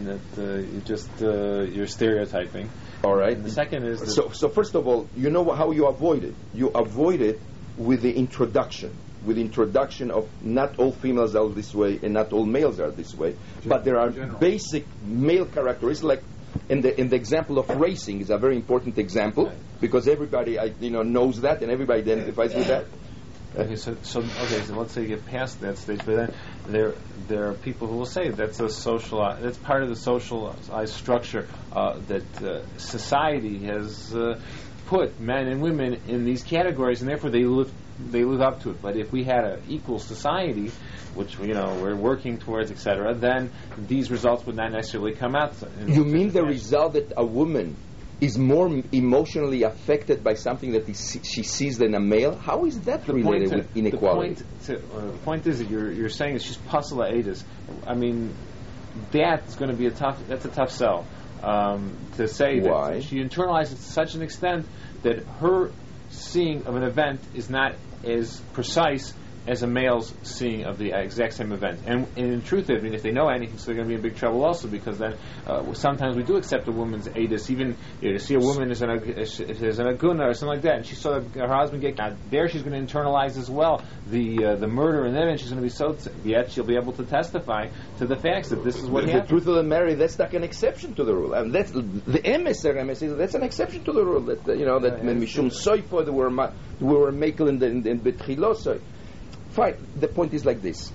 that you're stereotyping. All right. And the second is that so first of all, you know how you avoid it. You avoid it with the introduction. With introduction of not all females are this way and not all males are this way, but there are basic male characteristics. Like in the example of racing is a very important example because everybody knows that and everybody identifies with that. Okay, so let's say you get past that stage, but then there are people who will say that's that's part of the socialized structure that society has put men and women in these categories, and therefore they live up to it. But if we had an equal society, which we're working towards, etc., then these results would not necessarily come out. You mean the result that a woman is more emotionally affected by something that she sees than a male? How is that related with inequality? The point is that you're saying that she's pasula edus. I mean, that's going to be a tough sell. To say Why? That she internalizes to such an extent that her seeing of an event is not as precise as a male's seeing of the exact same event. And in truth, I mean, if they know anything, so they're going to be in big trouble also, because then sometimes we do accept a woman's edus, even to see a woman as an aguna or something like that, and she saw her husband get there, she's going to internalize as well the murder, and then she's going to be yet she'll be able to testify to the facts that this is what happened. The truth of the matter, that's like an exception to the rule, and that's the emes. That's an exception to the rule that that mishum soipo that we were making in betchilosoi. Fine. The point is like this.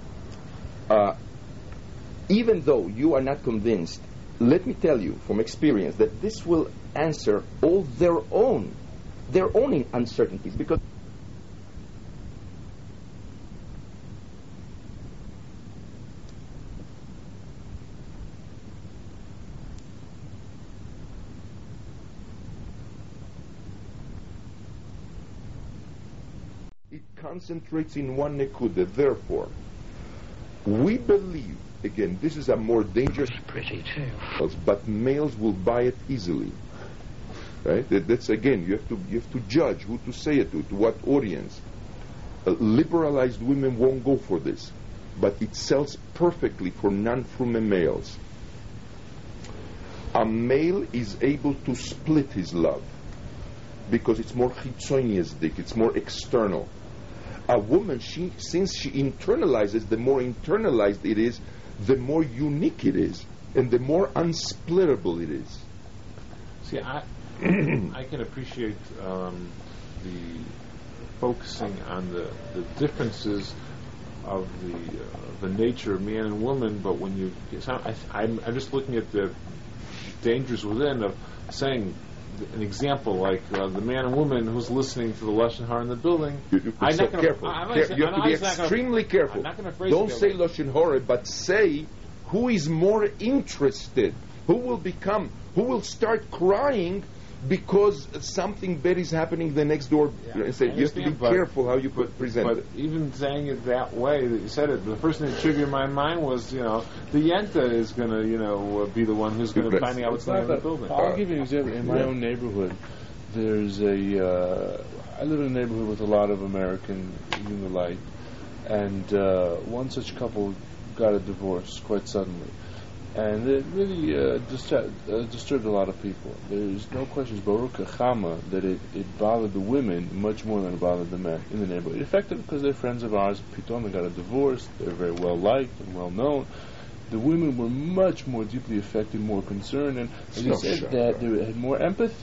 Even though you are not convinced, let me tell you from experience that this will answer all their own uncertainties, because it concentrates in one nekuda. Therefore, we believe, again, this is a more dangerous, pretty too, but males will buy it easily. Right? That's again, you have to judge who to say it to what audience. Liberalized women won't go for this, but it sells perfectly for non-frume males. A male is able to split his love because it's more chitzoniastic, it's more external. A woman, since she internalizes, the more internalized it is, the more unique it is, and the more unsplittable it is. See, I can appreciate the focusing on the differences of the nature of man and woman, but when I'm just looking at the dangers within of saying an example like the man and woman who's listening to the Lashon Hara in the building. I'm not careful. You have to be extremely careful. I'm not going to phrase Don't say Lashon Hara, but say who is more interested, who will start crying because something bad is happening the next door. You have to be careful how you present it. But even saying it that way that you said it, the first thing that triggered my mind was, the Yenta is going to, be the one who's going to finding out what's going on in the building. I'll give you an example. In my own neighborhood, there's I live in a neighborhood with a lot of American Unilite, and one such couple got a divorce quite suddenly. And it really disturbed a lot of people. There's no question, Baruch Chama, that it bothered the women much more than it bothered the men in the neighborhood. It affected them because they're friends of ours. Pitom, they got a divorce. They're very well liked and well known. The women were much more deeply affected, more concerned, and as you said, that they had more empathy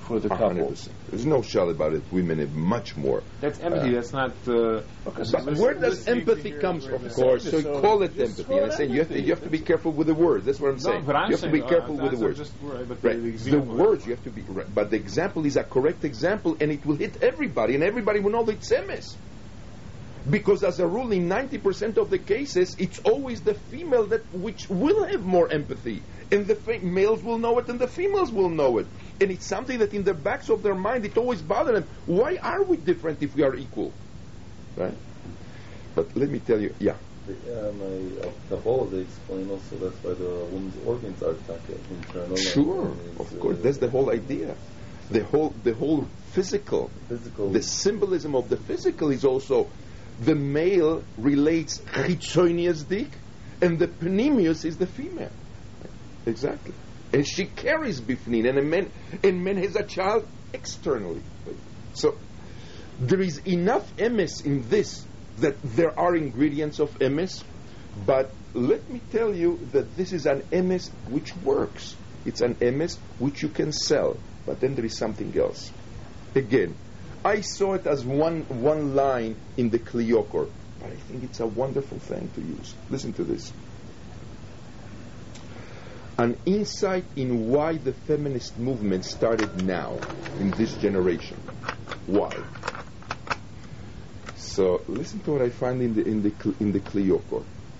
for the couple. 100%. There's no shot about it. Women have much more. That's empathy. That's not. But where does empathy come from? Of course, so call it empathy. And I'm saying you have to be careful with the words. That's what I'm saying. But I'm you have to be careful with the words. The words words you have to be. Right. But the example is a correct example, and it will hit everybody, and everybody will know that it's emes. Because as a rule, in 90% of the cases, it's always the female which will have more empathy. And the males will know it and the females will know it. And it's something that in the backs of their mind, it always bothers them. Why are we different if we are equal? Right? But let me tell you, yeah. The whole they explain also that's why the woman's organs are internal. Sure, of course. That's the whole idea. The whole physical, the symbolism of the physical is also the male relates chitzonius dik, and the pneumius is the female. Exactly. And she carries bifnin, and man has a child externally. So there is enough emes in this that there are ingredients of emes, but let me tell you that this is an emes which works. It's an emes which you can sell, but then there is something else. Again, I saw it as one line in the Kliyokor, but I think it's a wonderful thing to use. Listen to this. An insight in why the feminist movement started now, in this generation. Why? So listen to what I find in the Kliyokor.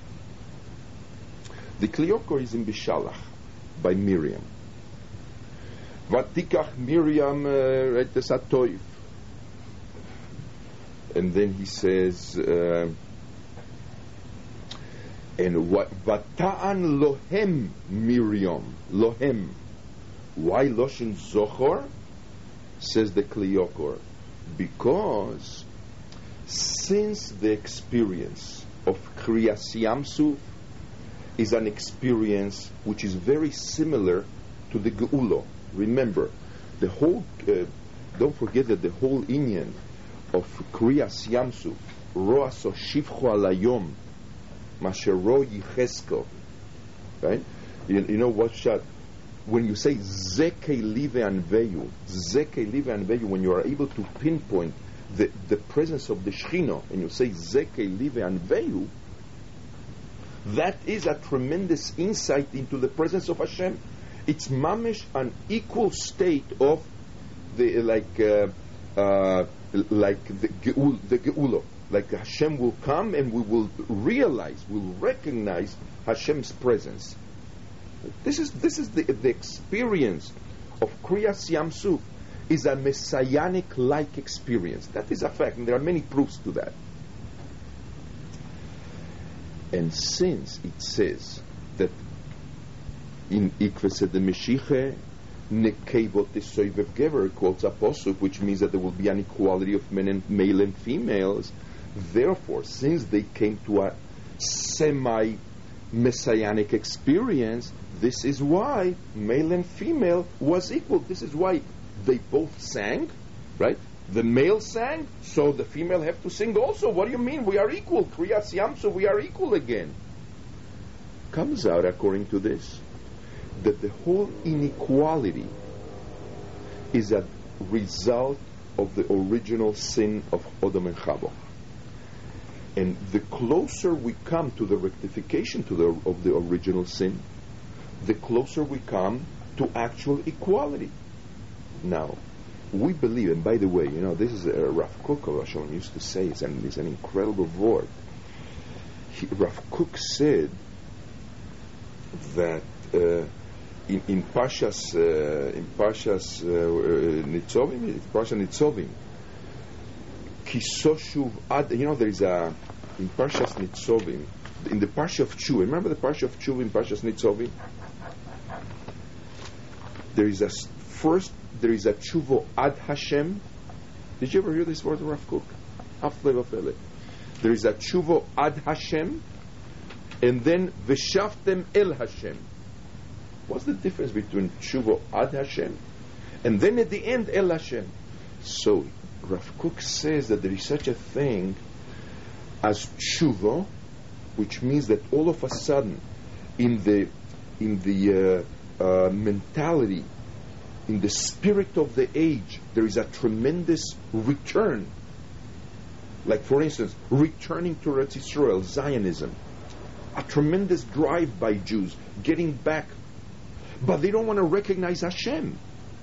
The Kliyokor is in Bishalach by Miriam. Vatikach Miriam et Satoif. And then he says, and Vata'an lohem Miriam, lohem. Why Loshen Zochor? Says the Kliyokor. Because since the experience of Kriyas Yamsuf is an experience which is very similar to the Geulo. Remember, the whole, don't forget that the whole inyan of Kriyas Yamsuf, Roaso Shivcho Alayom, Mashero Yichesko, right? You know what shot? When you say Zeke Live Anveyu, when you are able to pinpoint the presence of the Shechino, and you say Zeke Live Anveyu, that is a tremendous insight into the presence of Hashem. It's mamish an equal state of the Geulo. Like Hashem will come and we will recognize Hashem's presence. This is the experience of Kriyas Yamsuf is a messianic-like experience. That is a fact, and there are many proofs to that. And since it says that in Ikvese de Meshiche Nekevot Esoivev Gever quotes a posuk, which means that there will be an equality of male and females. Therefore, since they came to a semi-messianic experience, this is why male and female was equal. This is why they both sang, right? The male sang, so the female have to sing also. What do you mean? We are equal. Kriyas Yamsuf, we are equal again. Comes out, according to this, that the whole inequality is a result of the original sin of Odom and Chava. And the closer we come to the rectification of the original sin, the closer we come to actual equality. Now, we believe, and by the way, you know, this is Rav Kook of Hashem used to say, it's an incredible word. Rav Kook said that in Pashas Nitzovim, Kisoshuv Ad, you know, there is in Pashas Nitzovim, in the Parsha of Tshuva, remember the Parsha of Tshuva in Pashas Nitzovim? There is a Tshuvo Ad Hashem. Did you ever hear this word, Rav Kook? There is a Tshuvo Ad Hashem, and then V'shavtem El Hashem. What's the difference between Tshuvo Ad Hashem and then at the end El Hashem? So Rav Kook says that there is such a thing as Tshuvo, which means that all of a sudden in the mentality in the spirit of the age, there is a tremendous return. Like, for instance, returning to Eretz Yisrael, Zionism. A tremendous drive by Jews, getting back. But they don't want to recognize Hashem.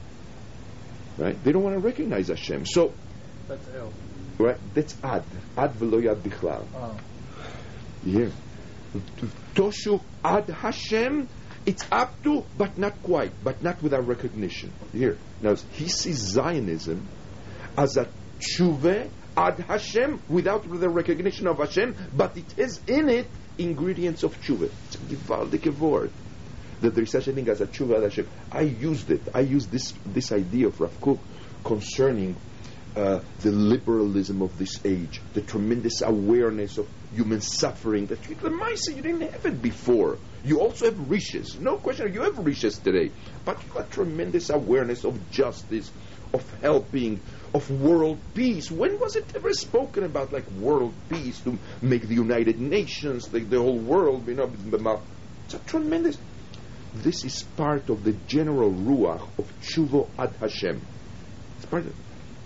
Right? They don't want to recognize Hashem. So, That's ill. right? That's ad. Ad v'lo yad bichlal. Oh. Yeah. Toshu ad Hashem, it's up to, but not quite, but not without recognition. Here. Now, he sees Zionism as a tshuva ad Hashem, without the recognition of Hashem, but it has in it ingredients of tshuva. It's a gewaldige word. That there is such a thing as a tshuva ad Hashem. I used this idea of Rav Kook concerning the liberalism of this age, the tremendous awareness of human suffering that you didn't have it before. You also have riches, no question. You have riches today, but you have a tremendous awareness of justice, of helping, of world peace. When was it ever spoken about like world peace to make the United Nations, like the whole world? It's a tremendous. This is part of the general ruach of tshuva ad Hashem. It's part of it.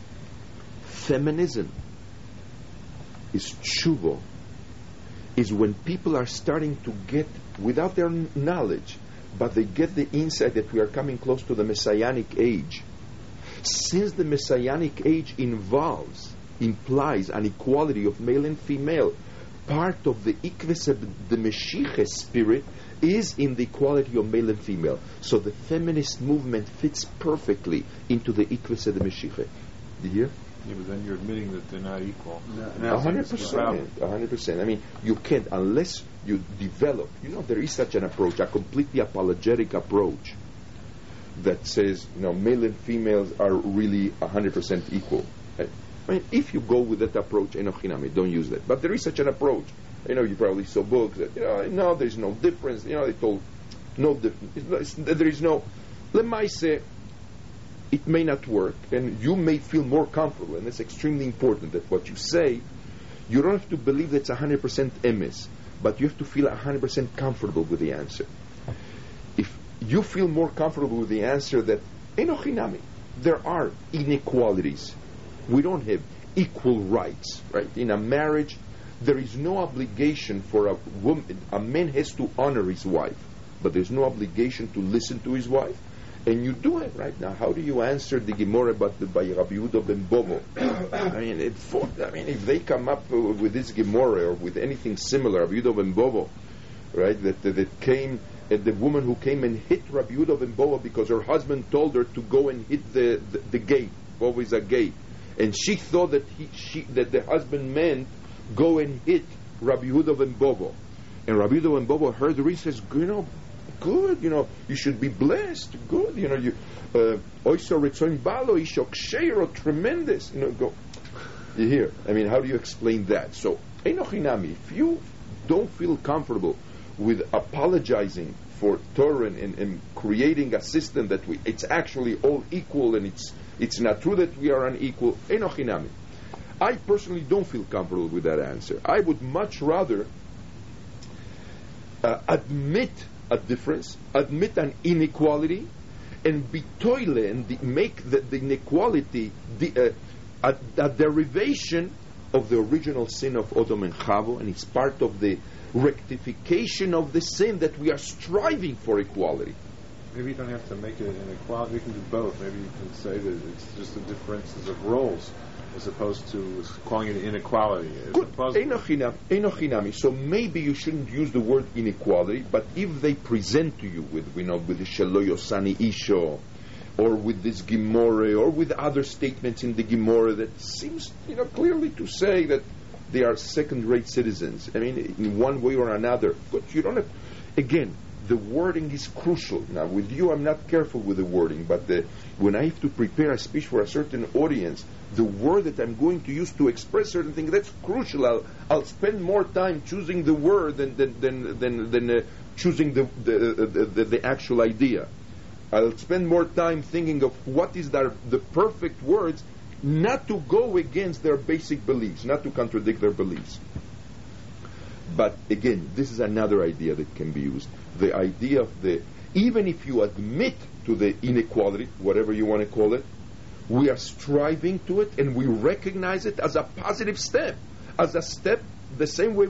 Feminism is tshuva, is when people are starting to get, without their knowledge, but they get the insight that we are coming close to the Messianic age. Since the Messianic age implies an equality of male and female, part of the ikves of the Mashiach spirit is in the equality of male and female. So the feminist movement fits perfectly into the ikves of the Mashiach. Did you hear? Yeah, but then you're admitting that they're not equal. 100%. 100%. I mean, you can't unless you develop. There is such an approach, a completely apologetic approach that says, male and females are really 100% equal. Right? I mean, if you go with that approach, enochinami, don't use that. But there is such an approach. You probably saw books that, no, there's no difference. They told no difference. There is no. Lemaise, it may not work, and you may feel more comfortable, and it's extremely important that what you say, you don't have to believe that's 100% emes, but you have to feel 100% comfortable with the answer. If you feel more comfortable with the answer that, enochinami, there are inequalities. We don't have equal rights, right? In a marriage, there is no obligation for a woman. A man has to honor his wife, but there's no obligation to listen to his wife. And you do it right now. How do you answer the Gemara by Rabbi Yehuda ben Bobo? If they come up with this Gemara or with anything similar, Rabbi Yehuda ben Bobo, right? That came, the woman who came and hit Rabbi Yehuda ben Bobo because her husband told her to go and hit the gate. Bobo is a gate, and she thought that that the husband meant go and hit Rabbi Yehuda ben Bobo, and Rabbi Yehuda ben Bobo heard the reason, says, good, you should be blessed. Good, oiso retzon balo ishok sheiro, tremendous. Go. You hear? I mean, how do you explain that? So, enochinami, if you don't feel comfortable with apologizing for Torah and creating a system that it's actually all equal and it's not true that we are unequal, enochinami. I personally don't feel comfortable with that answer. I would much rather admit a difference, admit an inequality, and be toile and make the inequality a derivation of the original sin of Odom and Chavo, and it's part of the rectification of the sin that we are striving for equality. Maybe you don't have to make it an equality. You can do both. Maybe you can say that it's just the differences of roles, as opposed to calling it inequality. Good. Enochinami. So maybe you shouldn't use the word inequality, but if they present to you with the Shelo Yosani Isho, or with this Gemara, or with other statements in the Gemara that seems, clearly to say that they are second-rate citizens. I mean, in one way or another. But you don't have. Again, the wording is crucial. Now, with you, I'm not careful with the wording, but when I have to prepare a speech for a certain audience, the word that I'm going to use to express certain things, that's crucial. I'll spend more time choosing the word than choosing the actual idea. I'll spend more time thinking of what is the perfect words, not to go against their basic beliefs, not to contradict their beliefs. But again, this is another idea that can be used. The idea of even if you admit to the inequality, whatever you want to call it. We are striving to it, and we recognize it as a positive step, as a step. The same way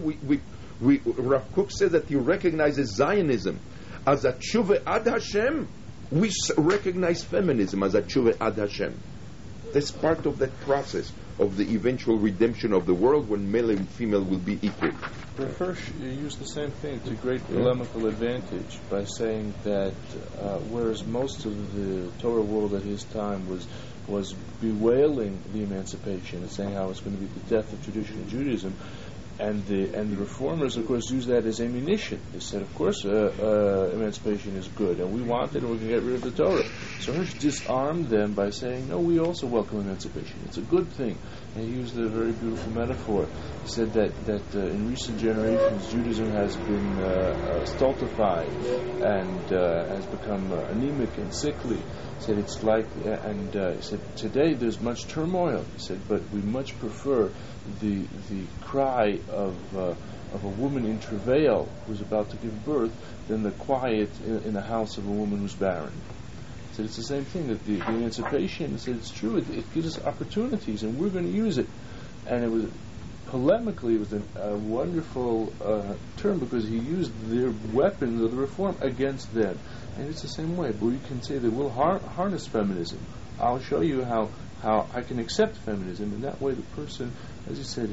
Rav Kook says that he recognizes Zionism as a tshuva ad Hashem. We recognize feminism as a tshuva ad Hashem. That's part of that process of the eventual redemption of the world when male and female will be equal. Rav Hirsch used the same thing to great polemical advantage by saying that whereas most of the Torah world at his time was bewailing the emancipation and saying how it's going to be the death of traditional Judaism, and the reformers, of course, used that as ammunition. They said, of course, emancipation is good, and we want it, and we're going to get rid of the Torah. So Hirsch disarmed them by saying, no, we also welcome emancipation. It's a good thing. And he used a very beautiful metaphor. He said that in recent generations, Judaism has been stultified and has become anemic and sickly. He said it's like, he said today there's much turmoil. He said, but we much prefer the cry of a woman in travail who's about to give birth than the quiet in the house of a woman who's barren. He said it's the same thing, that the emancipation, he said it's true, it gives us opportunities and we're going to use it. And it was polemically, it was a wonderful term because he used their weapons of the reform against them. And it's the same way, but we can say that we'll harness feminism. I'll show you how I can accept feminism, and that way the person, as you said,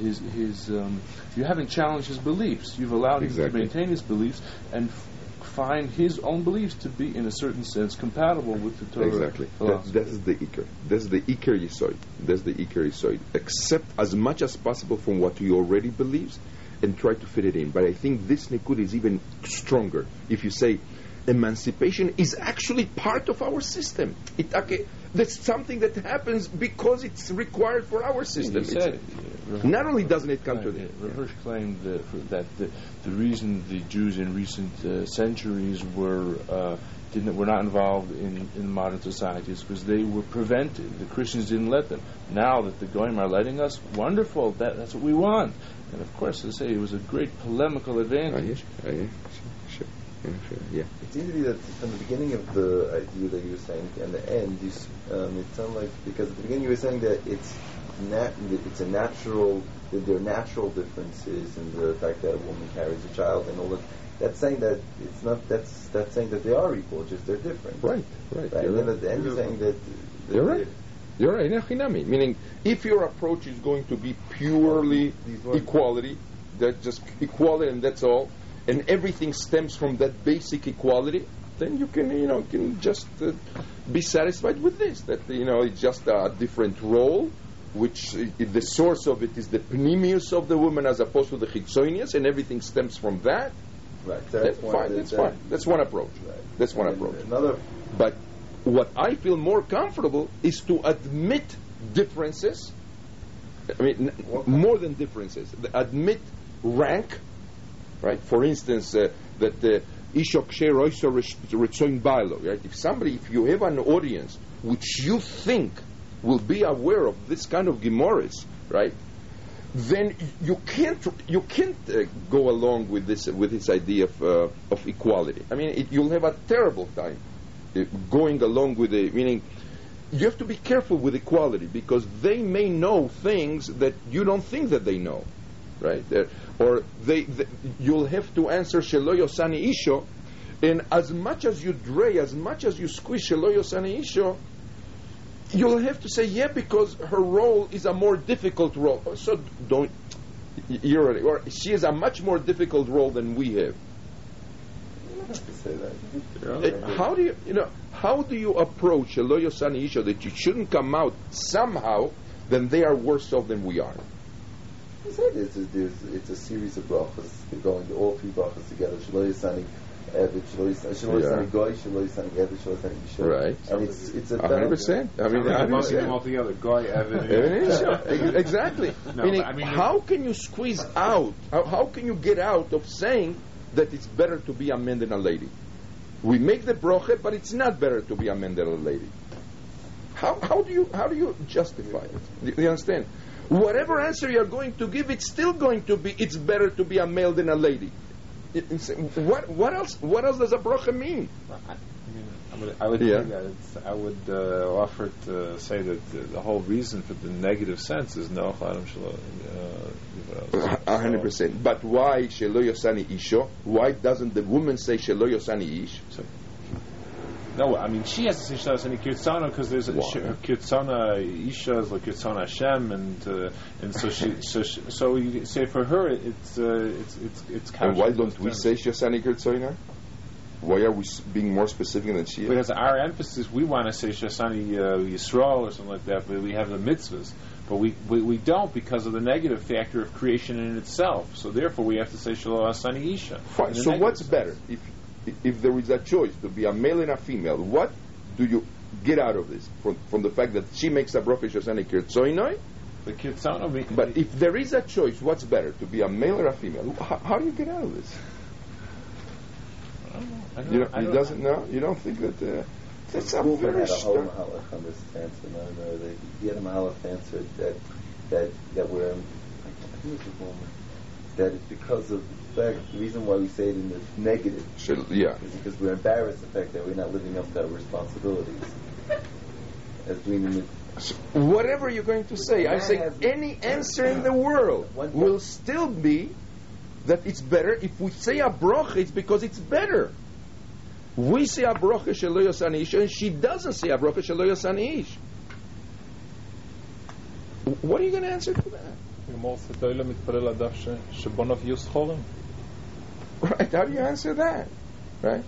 you haven't challenged his beliefs. You've allowed him to maintain his beliefs and find his own beliefs to be, in a certain sense, compatible with the Torah philosophy. That's the Iker. That's the Iker Yisoid. That's the Iker Yisoid. Accept as much as possible from what he already believes and try to fit it in. But I think this Nikud is even stronger. If you say, emancipation is actually part of our system. That's something that happens because it's required for our system. Not only doesn't it come to this. Hirsch claimed that the reason the Jews in recent centuries were not involved in modern society is because they were prevented. The Christians didn't let them. Now that the Goyim are letting us, wonderful. That's what we want. And of course, as I say, it was a great polemical advantage. Yeah. It seems to be that from the beginning of the idea that you were saying and the end, it sounded like, because at the beginning you were saying that there are natural differences in the fact that a woman carries a child and all that. That's saying that it's not. That's saying that they are equal, just they're different. Right. And then at the end you're saying that you're right. You're right. Meaning, if your approach is going to be purely equality, that's just equality and that's all, and everything stems from that basic equality, then you can just be satisfied with this. That it's just a different role, which the source of it is the pneumius of the woman as opposed to the chitzonius, and everything stems from that. Right. That's fine. That's one approach. Right. That's one approach. Another. But what I feel more comfortable is to admit differences. I mean, more than differences. Admit rank. Right. For instance, that ishok sheroiso retzoin bailo. Right. If you have an audience which you think will be aware of this kind of Gemaras, right? Then you can't go along with this idea of equality. I mean, you'll have a terrible time going along with it. Meaning, you have to be careful with equality because they may know things that you don't think that they know, right? You'll have to answer shelo yosani isho, and as much as you squeeze shelo yosani isho, you'll have to say, because her role is a more difficult role. So or she has a much more difficult role than we have. You don't have to say that. How do you approach a lo yosani isha that you shouldn't come out somehow then they are worse off than we are? You said it's a series of brachas. They're going all three brachas together. Shelo yosani Evet, shelo yosani goy, shelo yosani evet, shelo yosani isha. Right. And it's a 100%. I mean, 100%. All together, goy, evet, exactly. How can you squeeze out? How can you get out of saying that it's better to be a man than a lady? We make the broche, but it's not better to be a man than a lady. How do you justify it? Do you understand? Whatever answer you're going to give, it's still going to be it's better to be a male than a lady. What else does a brocha mean? I would Yeah. think that I would offer to say that the whole reason for the negative sense is no Adam Shalom. 100%. But why Shelo Yosani Isho? Why doesn't the woman say Shelo Yosani Ish? No, I mean she has to say Shelo Yosani Kirtzana because there's a Why? Kirtzana Isha is like Kirtzana Hashem, and so you say for her it's And why don't we say Shosani Kirtzoina? Why are we being more specific than she is? Because our emphasis, we want to say Shasani Yisrael or something like that, but we have the mitzvahs. But we don't because of the negative factor of creation in itself. So therefore we have to say Shelo Asani Isha. Fine. So what's better? If there is a choice to be a male and a female, what do you get out of this? From the fact that she makes a bracha Shosani Kirtzoinoi? The Kirtzana, But if there is a choice, what's better? To be a male or a female? How do you get out of this? You don't think that that's a Reuben very had a whole strong. mahalach on this answer. No, he had a mahalach answer that we're, I think it was Reuben, that it's because of the fact, the reason why we say it in the negative Yeah. is because we're embarrassed the fact that we're not living up to our responsibilities as being in the. Whatever you're going to say, I say any answer in the world will still be that it's better. If we say a bracha, it's because it's better. We say a bracha shelo yosani ish, and she doesn't say a bracha shelo yosani ish. What are you going to answer to that? Right? How do you answer that? Right?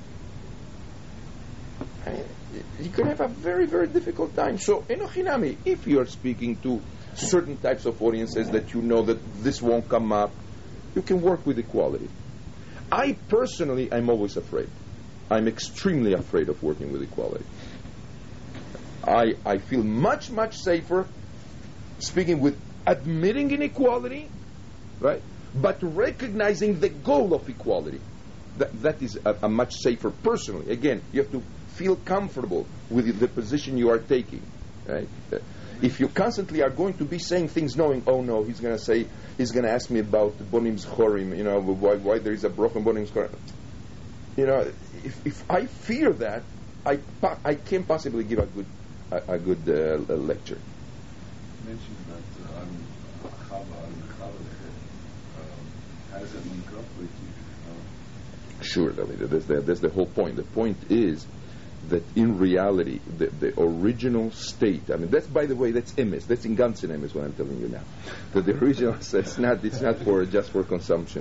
You can have a very, very difficult time. So, enochinami, if you're speaking to certain types of audiences that you know that this won't come up, you can work with equality. I personally am always afraid. I'm extremely afraid of working with equality. I feel much, much safer speaking with admitting inequality, right? But recognizing the goal of equality. That is a much safer personally. Again, you have to feel comfortable with the position you are taking, right? If you constantly are going to be saying things knowing, oh no, he's going to ask me about Bonim Zchorim, why there is a broken Bonim Zchorim. If I fear that, I can't possibly give a good lecture. You mentioned that Chava, how does it link up with you? Sure, that's the whole point. The point is that in reality, the original state, I mean, that's, by the way, that's emes. That's in Ganzen emes, what I'm telling you now. That the original, it's not just for consumption.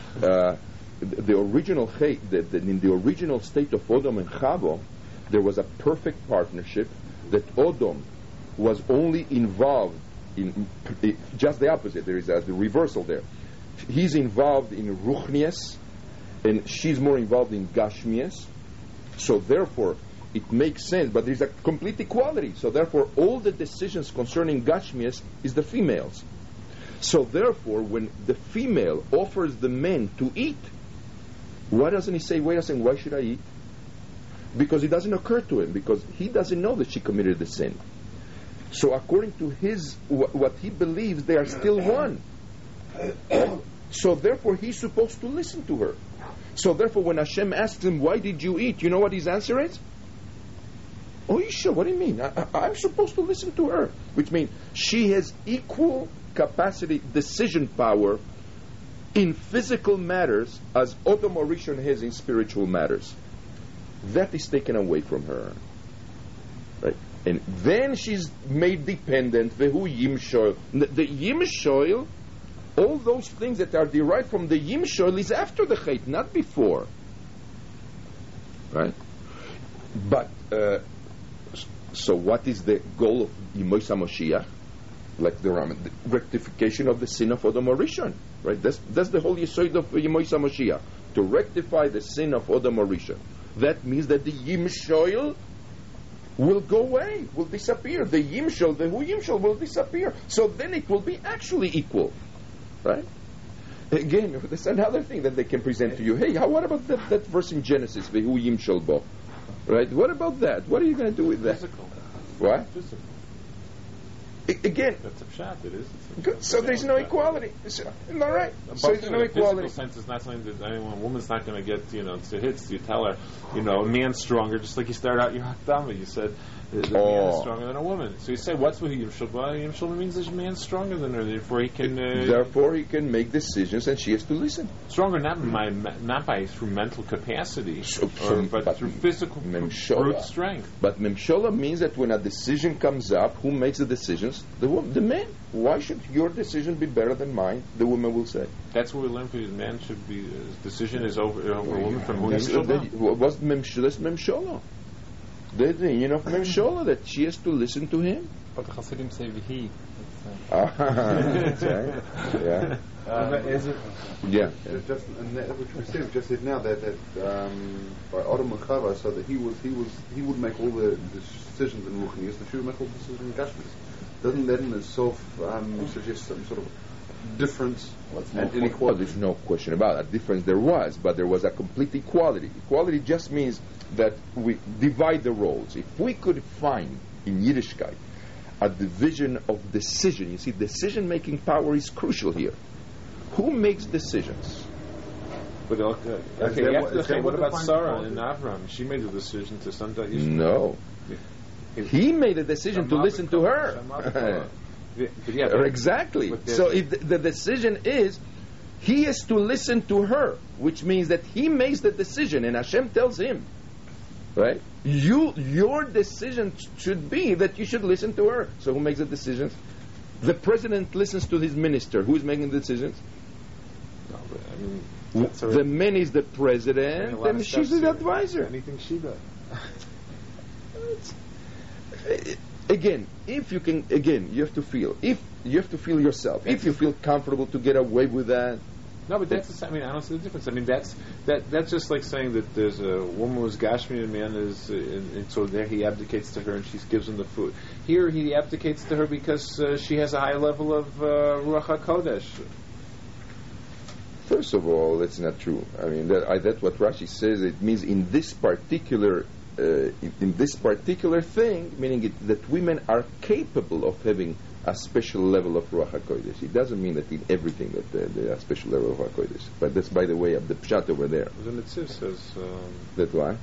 The original in the original state of Odom and Chava, there was a perfect partnership that Odom was only involved in just the opposite. There is the reversal there. He's involved in Ruchnias, and she's more involved in Gashmias. So therefore, it makes sense, but there's a complete equality. So therefore, all the decisions concerning Gashmias is the females. So therefore, when the female offers the men to eat, why doesn't he say, wait a second, why should I eat? Because it doesn't occur to him, because he doesn't know that she committed the sin. So according to what he believes, they are still one. So therefore, he's supposed to listen to her. So therefore, when Hashem asks him, why did you eat? You know what his answer is? Oh, Isha, what do you mean? I'm supposed to listen to her. Which means she has equal capacity, decision power in physical matters as Odom Rishon has in spiritual matters. That is taken away from her. Right? And then she's made dependent. Vehu Yimshoil. The Yimshoil, all those things that are derived from the Yimshoil is after the Chait, not before. Right? But, so what is the goal of Yimoisa Moshiach? Like the Rambam, the rectification of the sin of Odom Rishon. Right? That's the whole Yesod of Yimoisa Moshiach. To rectify the sin of Odom Rishon. That means that the Yimshoil will go away, will disappear. The Yimshol, the Hu Yimshol will disappear. So then it will be actually equal. Right? Again, that's another thing that they can present to you. Hey, what about that verse in Genesis, the Hu Yimshol Bo? Right? What about that? What are you going to do with that? Physical. What? Physical. Again, That's a pshat. It is. good. So there's no equality. All right. So there's no in a equality. physical sense, it's not something that anyone. A woman's not going to get, to hits. You tell her, a man's stronger. Just like you start out your hakdama, you said the man is stronger than a woman. So you say, what's with Yim Shulba? Yim Shulba means the man's stronger than her. Therefore, he can. Therefore, he can make decisions, and she has to listen. Stronger, not by through mental capacity, but through physical brute strength. But memshola means that when a decision comes up, who makes the decisions? The man. Why should your decision be better than mine? The woman will say. That's what we learn from the man should be. His decision is over a woman from who That's memshola. The meaning of memshola, that she has to listen to him. But the Hasidim say vihi. That's right. Yeah. Yeah. Just which we said just said now that by Adam and Chava, so that he would make all the decisions in Ruchnius, and she would make all the decisions in Gashmis. Doesn't that in itself suggest some sort of difference and inequality? Well, there's no question about that. Difference there was, but there was a complete equality. Equality just means that we divide the roles. If we could find in Yiddishkeit a division of decision, you see, decision-making power is crucial here. Who makes decisions? But what about Sarah and Avram? She made the decision to send that Yishmael. No. He made a decision to listen to her. Exactly. So if the decision is, he has to listen to her, which means that he makes the decision, and Hashem tells him, right? Your decision should be that you should listen to her. So who makes the decisions? The president listens to his minister. Who is making the decisions? The man is the president, and she's the advisor. Anything she does. Again, if you can, you have to feel. If you have to feel yourself, if you feel comfortable to get away with that. No, but that's. I don't see the difference. That's just like saying that there's a woman who's Gashmi and a man is, and so there he abdicates to her and she gives him the food. Here he abdicates to her because she has a high level of Ruach HaKodesh. First of all, that's not true. That's what Rashi says. It means in this particular thing, meaning that women are capable of having a special level of Ruach HaKodesh. It doesn't mean that in everything that they are a special level of Ruach HaKodesh. But that's, by the way, of the pshat over there. The Netziv says that why?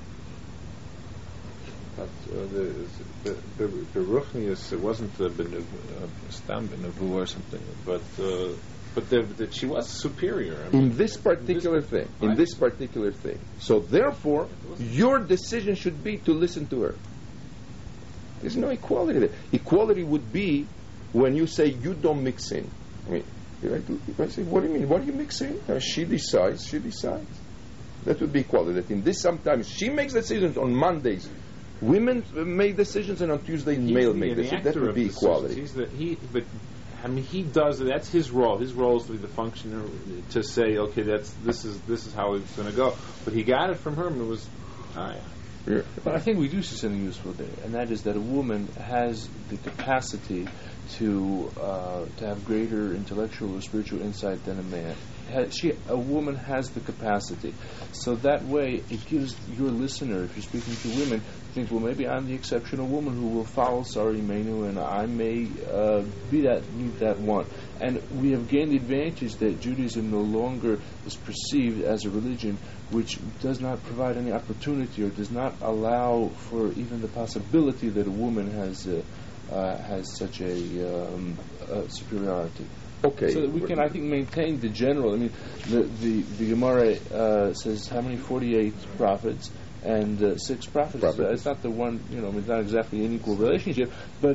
The Ruchnius, it wasn't the Stam Benavu or something, but that she was superior. In this particular thing. So therefore, your decision should be to listen to her. There's no equality there. Equality would be when you say you don't mix in. If I say, what do you mean? What do you mix in? She decides. That would be equality. That in this, sometimes she makes decisions on Mondays. Women make decisions, and on Tuesdays, male make decisions. That would be equality. He does it. That's his role. His role is to be the functioner to say, okay, this is how it's going to go. But he got it from her, and it was, Yeah. But I think we do see something useful there, and that is that a woman has the capacity to have greater intellectual or spiritual insight than a man. A woman has the capacity, so that way it gives your listener, if you're speaking to women, think, well, maybe I'm the exceptional woman who will follow Sari Menu, and I may be that one. And we have gained the advantage that Judaism no longer is perceived as a religion which does not provide any opportunity or does not allow for even the possibility that a woman has such a superiority. Okay. So that we can, I think, maintain the general. The Gemara says how many? 48 prophets and 6 prophets. It's not the one. It's not exactly an equal relationship, but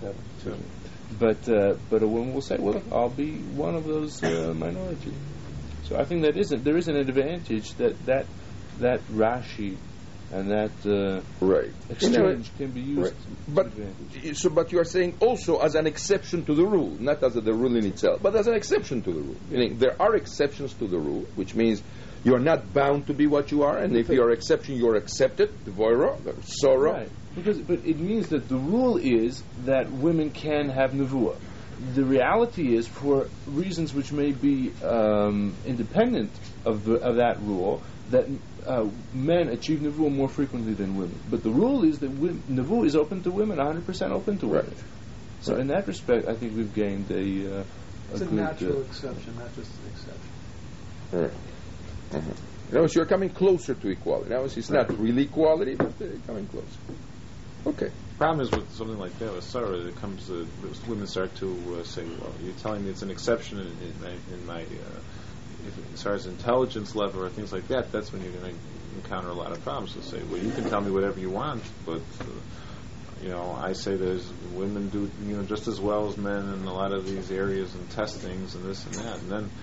a woman will say, "Well, I'll be one of those minority." So I think there is an advantage that Rashi and that exchange can be used. Right. But you are saying also as an exception to the rule, not as the rule in itself, but as an exception to the rule. Meaning there are exceptions to the rule, which means you are not bound to be what you are, and if you are exception, you are accepted. The voira, the sorrow. Right. But it means that the rule is that women can have nevuah. The reality is, for reasons which may be independent of that rule, that men achieve nevuah more frequently than women. But the rule is that nevuah is open to women, 100% open to women. So in that respect, I think we've gained a It's a good, natural exception, not just an exception. All right. In other words, you're coming closer to equality. Now, it's not really equality, but coming closer. Okay. Problem is with something like that with Sarah, it comes women start to say, "Well, you're telling me it's an exception in my as far as intelligence level or things like that." That's when you're going to encounter a lot of problems. To say, "Well, you can tell me whatever you want, but I say there's women do just as well as men in a lot of these areas and testings and this and that," and then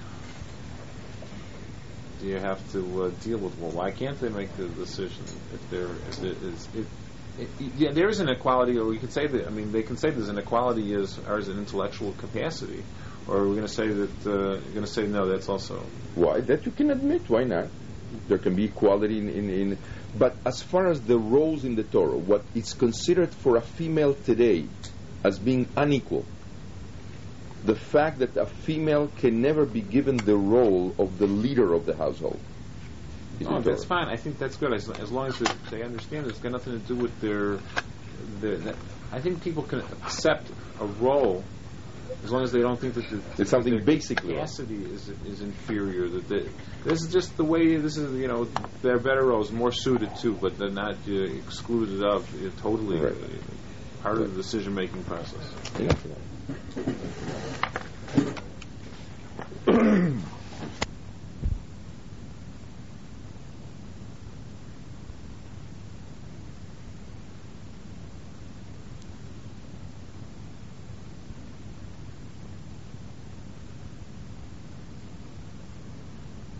you have to deal with, well, why can't they make the decision if there is an equality, or we could say that, they can say there's an equality as an intellectual capacity, or we're going to say that, you're going to say, no, that's also... Why? That you can admit, why not? There can be equality in but as far as the roles in the Torah, what is considered for a female today as being unequal, the fact that a female can never be given the role of the leader of the household. No, that's fine. I think that's good. As long as they understand it's got nothing to do with their I think people can accept a role as long as they don't think that it's something their basically capacity is inferior. This is just the way. This is they're better roles, more suited to, but they're not excluded of totally part of the decision making process. Yeah.